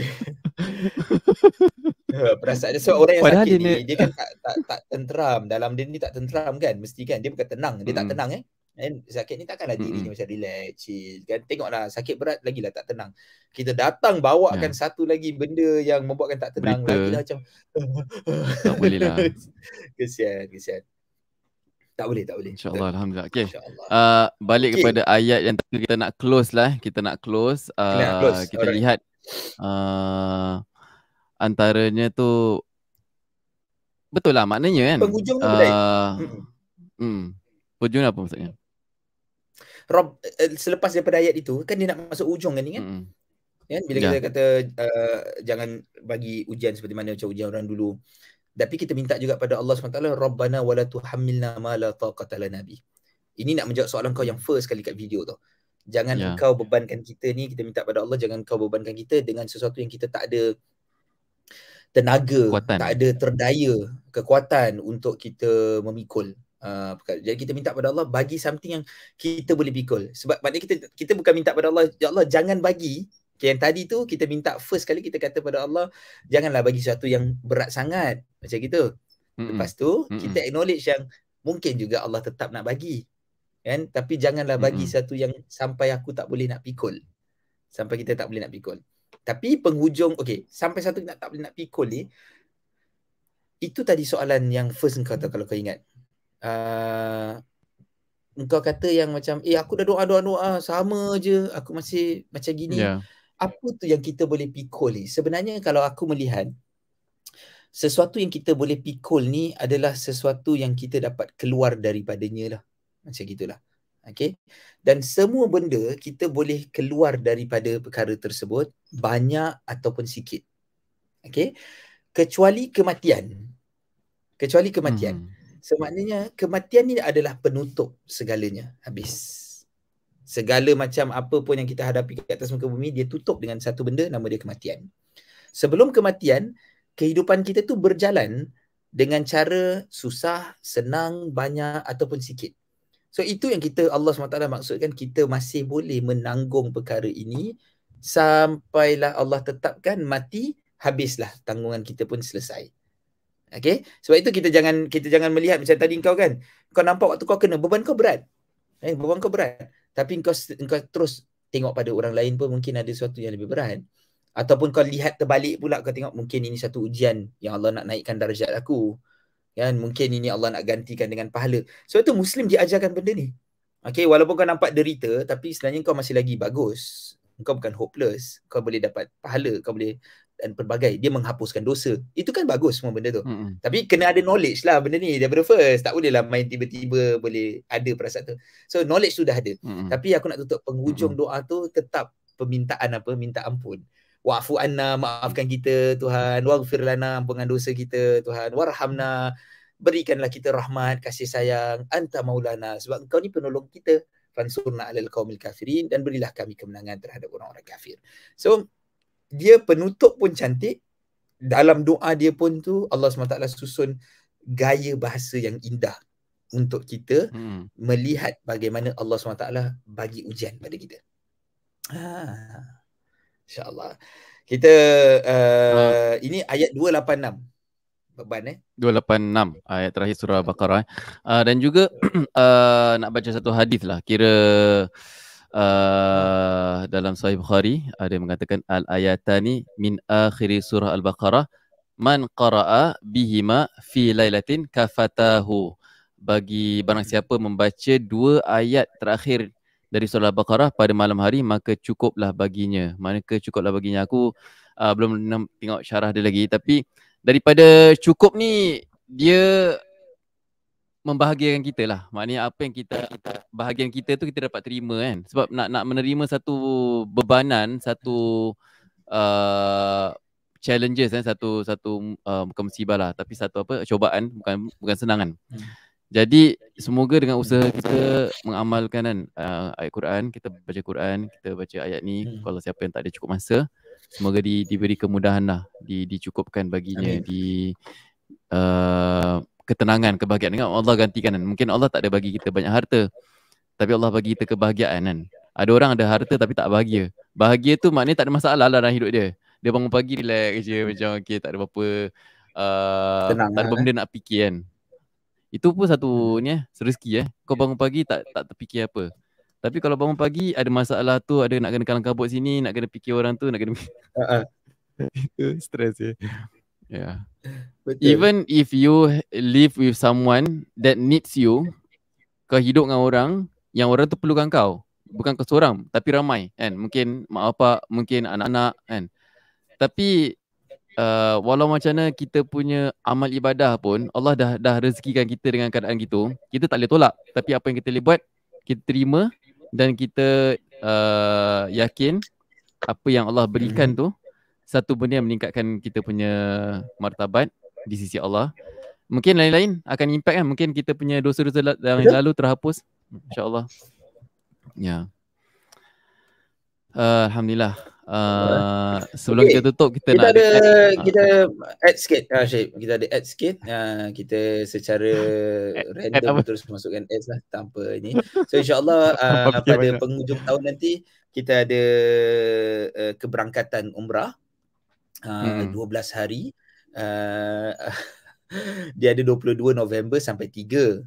Perasaan dia, sebab orang yang Padahal sakit dia ni, ni... dia kan tak, tak, tak tenteram. Dalam dia ni tak tenteram kan? Mesti kan? Dia bukan tenang, dia mm. tak tenang eh. And sakit ni takkanlah dirinya macam relax, chill kan. Tengoklah sakit berat lagilah tak tenang. Kita datang bawakan yeah. satu lagi benda yang membuatkan tak tenang, berita. lagilah macam tak boleh lah. Kesian, kesian. Tak boleh, tak boleh. InsyaAllah, Alhamdulillah. Okay. Uh, balik okay. kepada ayat yang kita nak close lah. Kita nak close. Uh, nak close. Kita Alright. lihat uh, antaranya tu betul lah maknanya kan. Penghujungnya uh, baik. Hmm. Penghujungnya apa maksudnya? Rob, uh, selepas daripada ayat itu, kan dia nak masuk ujung kan ni kan? Mm. Kan? Bila yeah. kita kata uh, jangan bagi ujian seperti mana macam ujian orang dulu. Tapi kita minta juga pada Allah subhanahu wa taala, Rabbana wala tuhammilna ma la taqata lana bi. Ini nak menjawab soalan kau yang first kali kat video tu. Jangan yeah. engkau bebankan kita ni, kita minta pada Allah jangan engkau bebankan kita dengan sesuatu yang kita tak ada tenaga, kekuatan. Tak ada terdaya, kekuatan untuk kita memikul. Uh, jadi kita minta pada Allah bagi something yang kita boleh pikul. Sebab maknanya kita kita bukan minta pada Allah, ya Allah jangan bagi. Okay, yang tadi tu kita minta first kali kita kata pada Allah janganlah bagi sesuatu yang berat sangat macam gitu. Mm-mm. Lepas tu Mm-mm. kita acknowledge yang mungkin juga Allah tetap nak bagi. Kan? Tapi janganlah bagi Mm-mm. sesuatu yang sampai aku tak boleh nak pikul. Sampai kita tak boleh nak pikul. Tapi penghujung, okey, sampai satu nak tak boleh nak pikul ni, itu tadi soalan yang first kau tahu kalau kau ingat. Uh, engkau kata yang macam eh aku dah doa-doa-doa sama je, aku masih macam gini. Yeah. Apa tu yang kita boleh pikul ni? Sebenarnya kalau aku melihat sesuatu yang kita boleh pikul ni adalah sesuatu yang kita dapat keluar daripadanya lah. Macam gitulah. Okay. Dan semua benda kita boleh keluar daripada perkara tersebut banyak ataupun sikit. Okay. Kecuali kematian. Kecuali kematian. Hmm. Semaknanya kematian ni adalah penutup segalanya. Habis. Segala macam apa pun yang kita hadapi ke atas muka bumi, dia tutup dengan satu benda, nama dia kematian. Sebelum kematian, kehidupan kita tu berjalan dengan cara susah, senang, banyak ataupun sikit. So itu yang kita, Allah subhanahu wa taala maksudkan kita masih boleh menanggung perkara ini sampailah Allah tetapkan mati, habislah tanggungan kita pun selesai. Okay? Sebab itu kita jangan kita jangan melihat macam tadi kau kan, kau nampak waktu kau kena, beban kau berat. Eh, beban kau berat. Tapi engkau, engkau terus tengok pada orang lain pun mungkin ada sesuatu yang lebih berat. Ataupun kau lihat terbalik pula, kau tengok mungkin ini satu ujian yang Allah nak naikkan darjat aku. Kan? Mungkin ini Allah nak gantikan dengan pahala. Sebab tu Muslim diajarkan benda ni. Okay, walaupun kau nampak derita, tapi sebenarnya kau masih lagi bagus. Kau bukan hopeless. Kau boleh dapat pahala. Kau boleh dan pelbagai. Dia menghapuskan dosa. Itu kan bagus semua benda tu. Mm-mm. Tapi kena ada knowledge lah benda ni daripada first. Tak boleh lah main tiba-tiba boleh ada perasaan tu. So knowledge tu dah ada. Mm-mm. Tapi aku nak tutup penghujung doa tu tetap permintaan apa? Minta ampun. Wa'fu anna, maafkan kita Tuhan. Waghfir lana, ampunkan dosa kita Tuhan. Warhamna, berikanlah kita rahmat, kasih sayang. Anta maulana, sebab engkau ni penolong kita. Fansurna alal qaumil kafirin, dan berilah kami kemenangan terhadap orang-orang kafir. So dia penutup pun cantik. Dalam doa dia pun tu Allah subhanahu wa taala susun gaya bahasa yang indah untuk kita hmm. melihat bagaimana Allah subhanahu wa taala bagi ujian pada kita. Ha. InsyaAllah. Kita uh, uh. ini ayat dua lapan enam. Beban eh dua lapan enam ayat terakhir surah Al-Baqarah. Uh, dan juga uh, nak baca satu hadis lah. Kira uh, dalam Sahih Bukhari ada yang mengatakan al-ayatani min akhiri surah Al-Baqarah man qara'a bihima fi lailatin kafatahu. Bagi barang siapa membaca dua ayat terakhir dari surah Al-Baqarah pada malam hari, maka cukuplah baginya. Maka cukuplah baginya. Aku uh, belum tengok syarah dia lagi, tapi daripada cukup ni, dia membahagiakan kita lah. Maknanya apa yang kita, kita bahagian kita tu kita dapat terima kan. Sebab nak nak menerima satu bebanan, satu uh, challenges kan, satu satu uh, bukan musibah lah, tapi satu apa, cobaan, bukan bukan senang kan. Hmm. Jadi semoga dengan usaha kita mengamalkan kan uh, ayat Quran, kita baca Quran, kita baca ayat ni, hmm. kalau siapa yang tak ada cukup masa, semoga di, diberi kemudahan lah, di, dicukupkan baginya. Amin. Di uh, ketenangan, kebahagiaan. Dengan Allah gantikan kan. Mungkin Allah tak ada bagi kita banyak harta, tapi Allah bagi kita kebahagiaan kan. Ada orang ada harta tapi tak bahagia. Bahagia tu maknanya tak ada masalah lah dalam hidup dia. Dia bangun pagi relax je, macam okay, tak ada apa-apa, uh, tak ada apa benda eh? nak fikir kan. Itu pun satu ni eh, rezeki eh. Kau bangun pagi tak tak terfikir apa. Tapi kalau bangun pagi ada masalah tu, ada nak kena kalang kabut sini, nak kena fikir orang tu, nak kena uh-uh. itu stres je. Yeah. Betul. Even if you live with someone that needs you, kau hidup dengan orang yang orang tu perlukan kau, bukan kau seorang tapi ramai kan. Mungkin mak bapak, mungkin anak-anak kan. Tapi uh, walau macam mana kita punya amal ibadah pun, Allah dah dah rezekikan kita dengan keadaan gitu. Kita tak boleh tolak. Tapi apa yang kita boleh buat, kita terima. Dan kita uh, yakin apa yang Allah berikan tu satu benda yang meningkatkan kita punya martabat di sisi Allah. Mungkin lain-lain akan impact kan. Mungkin kita punya dosa-dosa yang lalu terhapus, InsyaAllah. Ya. Uh, Alhamdulillah. Uh, sebelum okay. kita tutup, kita, kita nak ada, ada kita add sikit, uh, Syed. Kita ada add sikit. Uh, kita secara random terus masukkan ads lah tanpa ni. So insyaAllah uh, pada banyak. penghujung tahun nanti kita ada uh, keberangkatan umrah uh, hmm. dua belas hari. Uh, dia ada dua puluh dua November sampai tiga.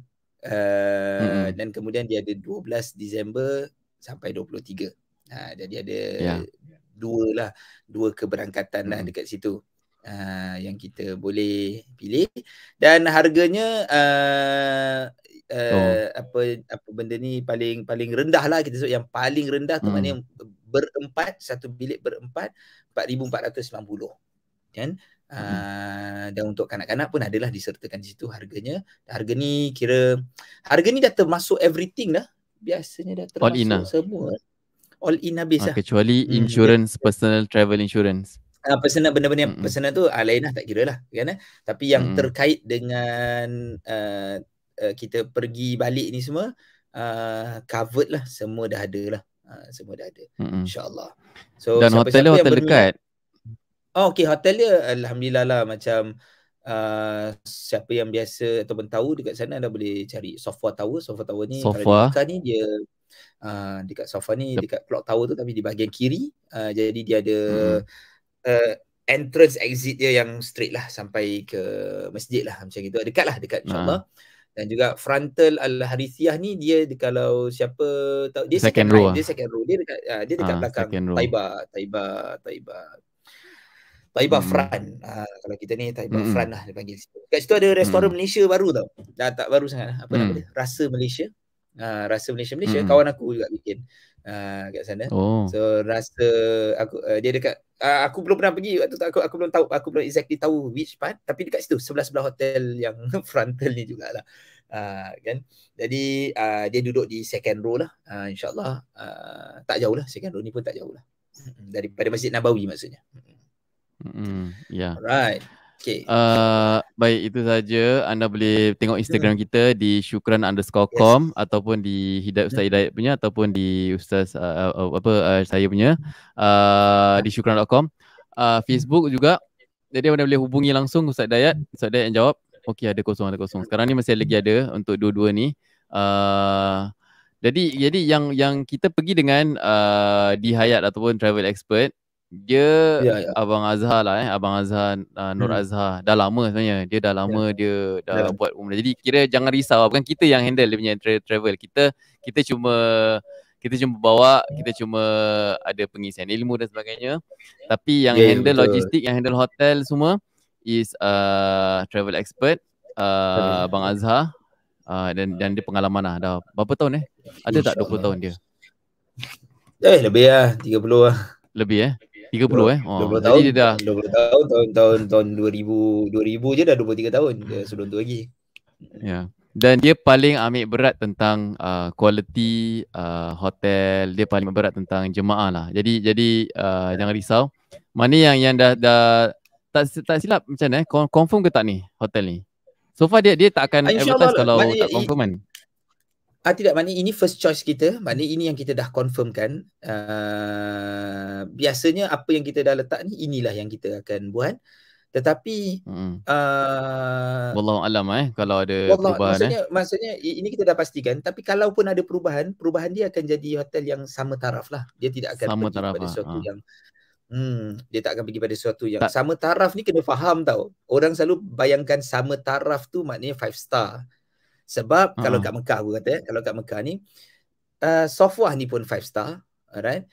Uh, hmm. Dan kemudian dia ada dua belas Disember sampai dua puluh tiga. Uh, jadi ada yeah. dua lah, dua keberangkatan hmm. lah dekat situ uh, yang kita boleh pilih. Dan harganya uh, uh, oh. apa apa benda ni paling paling rendah lah kita sebut, yang paling rendah tu hmm. maknanya berempat, satu bilik berempat, empat ribu empat ratus sembilan puluh kan. Uh, hmm. Dan untuk kanak-kanak pun adalah disertakan di situ harganya. Harga ni kira, harga ni dah termasuk everything dah. Biasanya dah termasuk semua. All in habis ah, lah. Kecuali hmm. insurance, personal travel insurance. Uh, personal, benda-benda yang hmm. personal tu uh, lain lah, tak kira lah kan? Tapi yang hmm. terkait dengan uh, uh, kita pergi balik ni semua uh, covered lah. Semua dah ada lah. Uh, semua dah ada. Hmm. InsyaAllah. So, dan hotel dia hotel dekat. Oh okay, hotel dia Alhamdulillah lah. Macam uh, siapa yang biasa ataupun tahu dekat sana dah boleh cari Sofa Tower. Sofa Tower ni Sofa. Kalau di Mekah ni dia Uh, dekat sofa ni yep. dekat clock tower tu, tapi di bahagian kiri. uh, Jadi dia ada hmm. uh, entrance exit dia yang straight lah sampai ke masjid lah, macam gitu. Dekat lah, dekat insyaAllah. uh. Dan juga frontal Al-Harithiyah ni dia kalau siapa tahu, dia second, second row right. Dia second row. Dia dekat, uh, dia dekat uh, belakang Taiba Taiba Taiba Taiba hmm. front. uh, Kalau kita ni Taiba hmm. front lah dia panggil. Kat situ ada restoran hmm. Malaysia baru tau. Dah tak baru sangat. Apa hmm. nama dia? Rasa Malaysia. Uh, rasa Malaysia Malaysia hmm. kawan aku juga bikin uh, kat sana. Oh. So rasa aku uh, dia dekat uh, aku belum pernah pergi waktu tu, aku aku belum tahu, aku belum exactly tahu which part, tapi dekat situ sebelah-sebelah hotel yang frontal ni jugalah. Uh, kan. Jadi uh, dia duduk di second row lah. Uh, InsyaAllah uh, tak jauh lah, second row ni pun tak jauh lah. Daripada Masjid Nabawi maksudnya. Hmm, ya. Yeah. Alright. Okay. Uh, baik, itu saja. Anda boleh tengok Instagram kita di syukran underscore com, yes, ataupun di Hidayat Ustaz Hidayat punya, ataupun di Ustaz uh, uh, apa uh, saya punya uh, di syukran dot com. Uh, Facebook juga. Jadi anda boleh hubungi langsung Ustaz Hidayat. Ustaz Hidayat yang jawab. Okey, ada kosong, ada kosong. Sekarang ni masih lagi ada untuk dua-dua ni. Uh, jadi jadi yang yang kita pergi dengan uh, di Hayat ataupun travel expert, dia ya, ya. Abang Azhar lah eh, Abang Azhar uh, Nur Hmm. Azhar. Dah lama sebenarnya. Dia dah lama, ya, dia dah ya. buat umrah. Jadi kira jangan risau, bukan kita yang handle dia punya tra- travel. Kita kita cuma kita cuma bawa, kita cuma ada pengisian ilmu dan sebagainya. Tapi yang Ya, ya, handle betul. logistik, yang handle hotel semua is uh, travel expert uh, Abang Azhar. Uh, dan dan dia pengalaman lah. Dah berapa tahun eh? Ada tak dua puluh tahun dia? Eh, lebih lah. tiga puluh lah. Lebih eh? tiga puluh eh? Oh, dua puluh jadi tahun, dia dah dua puluh tahun, tahun, tahun, tahun dua ribu, dua ribu je dah dua puluh tiga tahun. Dia sebelum tu lagi. Ya. Dan dia paling ambil berat tentang uh, quality uh, hotel. Dia paling berat tentang jemaah lah. Jadi jadi uh, jangan risau. Mana yang yang dah dah tak tak silap macam mana eh? Confirm ke tak ni hotel ni? So far dia dia tak akan advertise kalau maknanya, tak confirm kan? Ah tidak, maknanya ini first choice kita. Maknanya ini yang kita dah confirmkan. Uh, biasanya apa yang kita dah letak ni, inilah yang kita akan buat. Tetapi Hmm. Uh, Wallahu alam eh kalau ada wallah, perubahan maksudnya, eh. Maksudnya ini kita dah pastikan. Tapi kalaupun ada perubahan, perubahan dia akan jadi hotel yang sama taraf lah. Dia tidak akan Sama pergi taraf pada lah. sesuatu Ha. yang Hmm, dia tak akan pergi pada sesuatu yang tak. Sama taraf ni kena faham tau. Orang selalu bayangkan sama taraf tu maknanya five star. Sebab uh-huh. kalau kat Mekah aku kata, kalau kat Mekah ni uh, Sofwah ni pun five star, alright.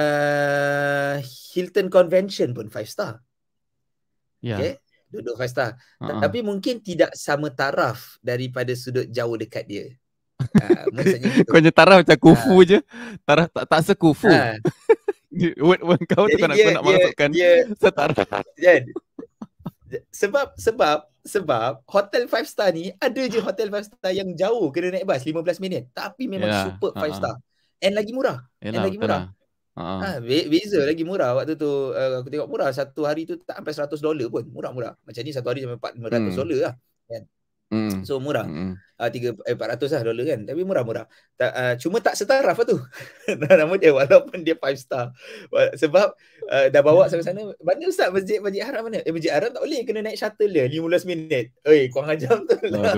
Uh, Hilton Convention pun five star. Yeah. Okay, duduk five star. Uh-huh. Tapi mungkin tidak sama taraf daripada sudut jauh dekat dia. Uh, maksudnya gitu. Kau punya taraf macam kufu uh. je. Taraf tak tak sekufu. Uh. Word-word kau tu kau nak, dia, nak dia, masukkan dia, setaraf. Yeah. Sebab sebab sebab hotel five star ni ada je hotel five star yang jauh kena naik bas lima belas minit, tapi memang yeah, super five uh-huh. star and lagi murah. Yalah, and lagi murah. Uh-huh. Ha, beza lagi murah waktu tu uh, aku tengok murah, satu hari tu tak sampai seratus dolar pun, murah-murah. Macam ni satu hari sampai empat ratus dolar hmm. lah kan. Hmm. So murah. Hmm. Uh, tiga eh, empat ratus lah dolar kan. Tapi murah-murah. Ta, uh, cuma tak setaraf lah tu. Nama dia walaupun dia five star. Sebab uh, dah bawa sampai sana. Mana Ustaz masjid masjid haram mana? Eh masjid haram tak boleh, kena naik shuttle dia lima belas minit. Oi, kurang ajar tu.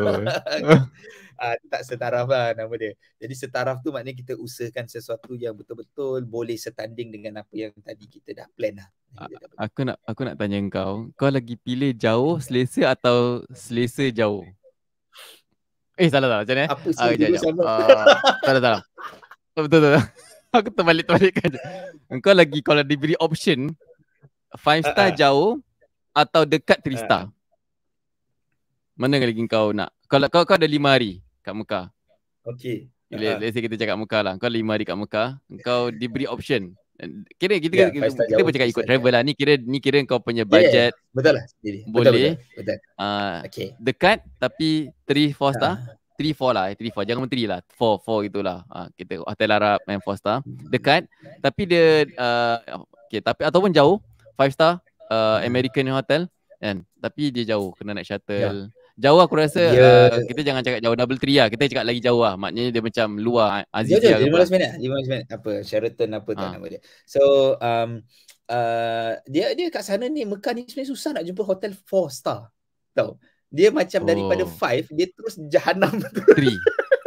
uh, tak setaraf lah nama dia. Jadi setaraf tu maknanya kita usahakan sesuatu yang betul-betul boleh setanding dengan apa yang tadi kita dah plan lah. Aku nak aku nak tanya kau, kau lagi pilih jauh selesa atau selesa jauh? Eh salah salah macam ni eh. Apa sih ah, dulu sama? Uh, salah salah. Betul betul. Aku terbalik terbalikkan je. Engkau lagi kalau diberi option five star uh-uh. jauh atau dekat three star. Uh-uh. Mana yang lagi kau nak? Kalau kau kau ada lima hari kat Mekah. Okey. Uh-huh. Let's say kita cakap Mekah lah. Kau lima hari kat Mekah, engkau diberi option. Kira kita yeah, kita, kita pun cakap ikut travel lah. Ni kira ni kira kau punya budget. Yeah, yeah. Betul lah. Boleh. Betul, betul, betul. Uh, okay. Dekat tapi three four star. three four lah, three four. Jangan three lah. four four gitulah. Uh, kita hotel Arab main four star. Dekat tapi dia uh, okay, tapi ataupun jauh five star uh, American hotel kan. Tapi dia jauh, kena naik shuttle. Yeah. Jauh aku rasa yeah. uh, kita jangan cakap jauh double three lah. Kita cakap lagi jauh lah. Maknanya dia macam luar Azizia. lima belas minit. lima belas minit. Apa? Sheraton apa tak ha. nama dia. So um, uh, dia dia kat sana ni Mekah ni sebenarnya susah nak jumpa hotel four star. Tahu? Dia macam oh. daripada five dia terus jahanam. three.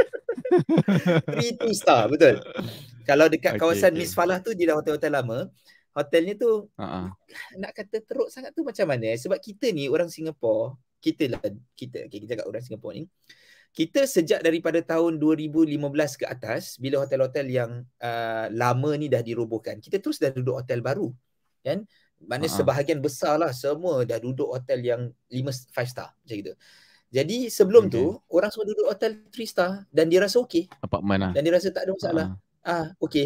three two star, betul. Kalau dekat okay, kawasan okay. Misfalah tu dia dah hotel-hotel lama. Hotelnya tu uh-huh. nak kata teruk sangat tu macam mana? Sebab kita ni orang Singapura, kita lah kita okay, kita kat orang Singapura ni. Kita sejak daripada tahun dua ribu lima belas ke atas, bila hotel-hotel yang uh, lama ni dah dirobohkan, kita terus dah duduk hotel baru. Kan? Mana uh-huh. sebahagian besar lah semua dah duduk hotel yang lima five star macam gitu. Jadi sebelum okay. tu orang semua duduk hotel three star dan dia rasa okey. Apartment lah. Dan dia rasa tak ada masalah. Uh-huh. Ah, okey.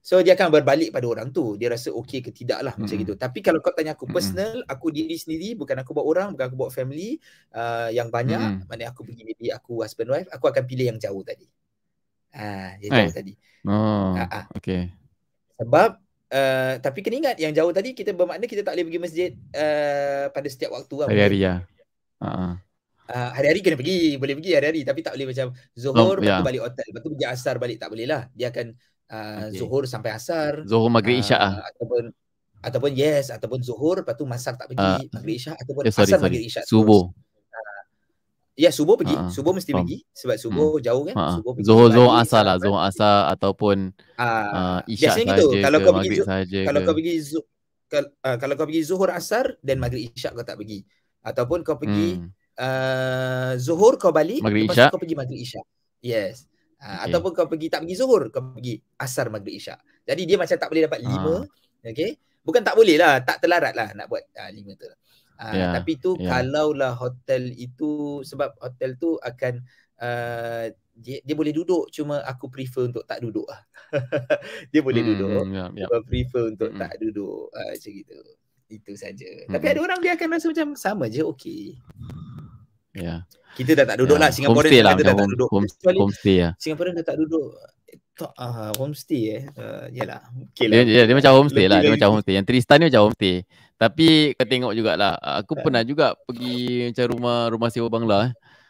So dia akan berbalik pada orang tu. Dia rasa okey ke tidak lah macam Mm-mm. gitu. Tapi kalau kau tanya aku Mm-mm. personal, aku diri sendiri, bukan aku bawa orang, bukan aku bawa family uh, yang banyak, Mm-mm. mana aku pergi maybe aku husband wife, aku akan pilih yang jauh tadi. Ah, yang Eh. jauh tadi. Oh, Ah, ah. okay. Sebab uh, tapi kena ingat yang jauh tadi kita bermakna kita tak boleh pergi masjid uh, pada setiap waktu lah. Hari-hari ya. Uh-uh. Uh, hari-hari kena pergi, boleh pergi hari-hari, tapi tak boleh macam Oh, Zuhur, lepas ya. tu balik hotel, lepas tu pergi asar balik, tak boleh lah. Dia akan uh, Okay. Zuhur sampai asar, Zuhur, Maghrib, Isyak ah. uh, ataupun ataupun yes, ataupun Zuhur, lepas tu Masar tak pergi, Uh, Maghrib Isyak, ataupun eh, sorry, Asar sorry. Maghrib Isyak Subuh. terus. Uh, ya, Subuh pergi, Uh-uh. Subuh mesti Faham. pergi, sebab Subuh Hmm. jauh kan, Uh-uh. Subuh pergi Zuhur, Zuhur balik, asar lah. sarapan. Zuhur asar ataupun Uh, uh, Isyak biasanya sahaja gitu, kalau ke kau pergi Maghrib sahaja kalau ke. kau pergi Zuhur, kal, uh, kalau kau pergi Zuhur Asar dan Maghrib Isyak kau tak pergi. Ataupun kau pergi Hmm. uh, Zuhur kau balik, Maghrib lepas tu Isyak. kau pergi Maghrib Isyak. Yes. Uh, Okay. ataupun kau pergi tak pergi Zuhur, kau pergi Asar Maghrib Isyak. Jadi dia macam tak boleh dapat lima. Ah. Okay. Bukan tak boleh lah, tak terlarat lah nak buat uh, lima tu. Uh, Yeah. Tapi tu Yeah. kalaulah hotel itu, sebab hotel tu akan uh, dia, dia boleh duduk, cuma aku prefer untuk tak duduk lah. Dia boleh Hmm, duduk, hmm, yeah, yeah. cuma prefer untuk Mm-mm. tak duduk uh, macam gitu. Itu saja. Mm-mm. Tapi ada orang dia akan rasa macam sama je, okey. Ya. Yeah. Kita dah tak duduk Yeah. lah, Singaporean Homestay kata lah, dah tak home, duduk. home, Kecuali homestay lah. Singaporean dah tak duduk. Tak, uh, homestay eh. Uh, yalah. Okay Dia, lah. dia, dia macam homestay lah, dia lagi. macam homestay. Yang Tristan ni macam homestay. Tapi kau tengok jugalah, aku pernah juga pergi macam rumah rumah sewa bangla eh.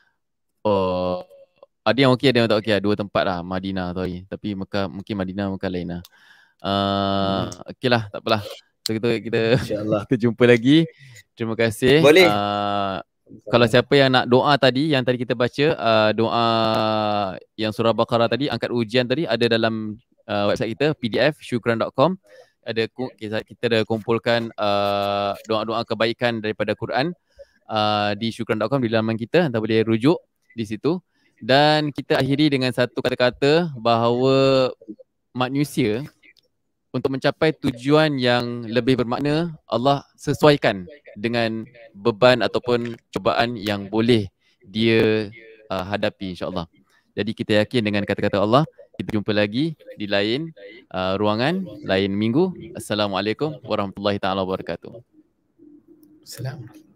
Oh, ada yang okey, ada yang tak okey lah. Dua tempat lah, Madinah tu lagi. Tapi Mekah, mungkin Madinah, Mekah lain lah. Uh, okey lah, tak apalah. So kita kita, kita jumpa lagi. Terima kasih. Boleh. Uh, kalau siapa yang nak doa tadi, yang tadi kita baca, uh, doa yang surah Baqarah tadi, angkat ujian tadi, ada dalam uh, website kita, p d f syukran dot com. Ada kita, kita ada kumpulkan uh, doa-doa kebaikan daripada Quran uh, di syukran dot com, di laman kita. Anda boleh rujuk di situ. Dan kita akhiri dengan satu kata-kata bahawa manusia untuk mencapai tujuan yang lebih bermakna, Allah sesuaikan dengan beban ataupun cubaan yang boleh dia uh, hadapi, insyaAllah. Jadi kita yakin dengan kata-kata Allah. Kita jumpa lagi di lain uh, ruangan, lain minggu. Assalamualaikum warahmatullahi taala wabarakatuh. Assalamualaikum.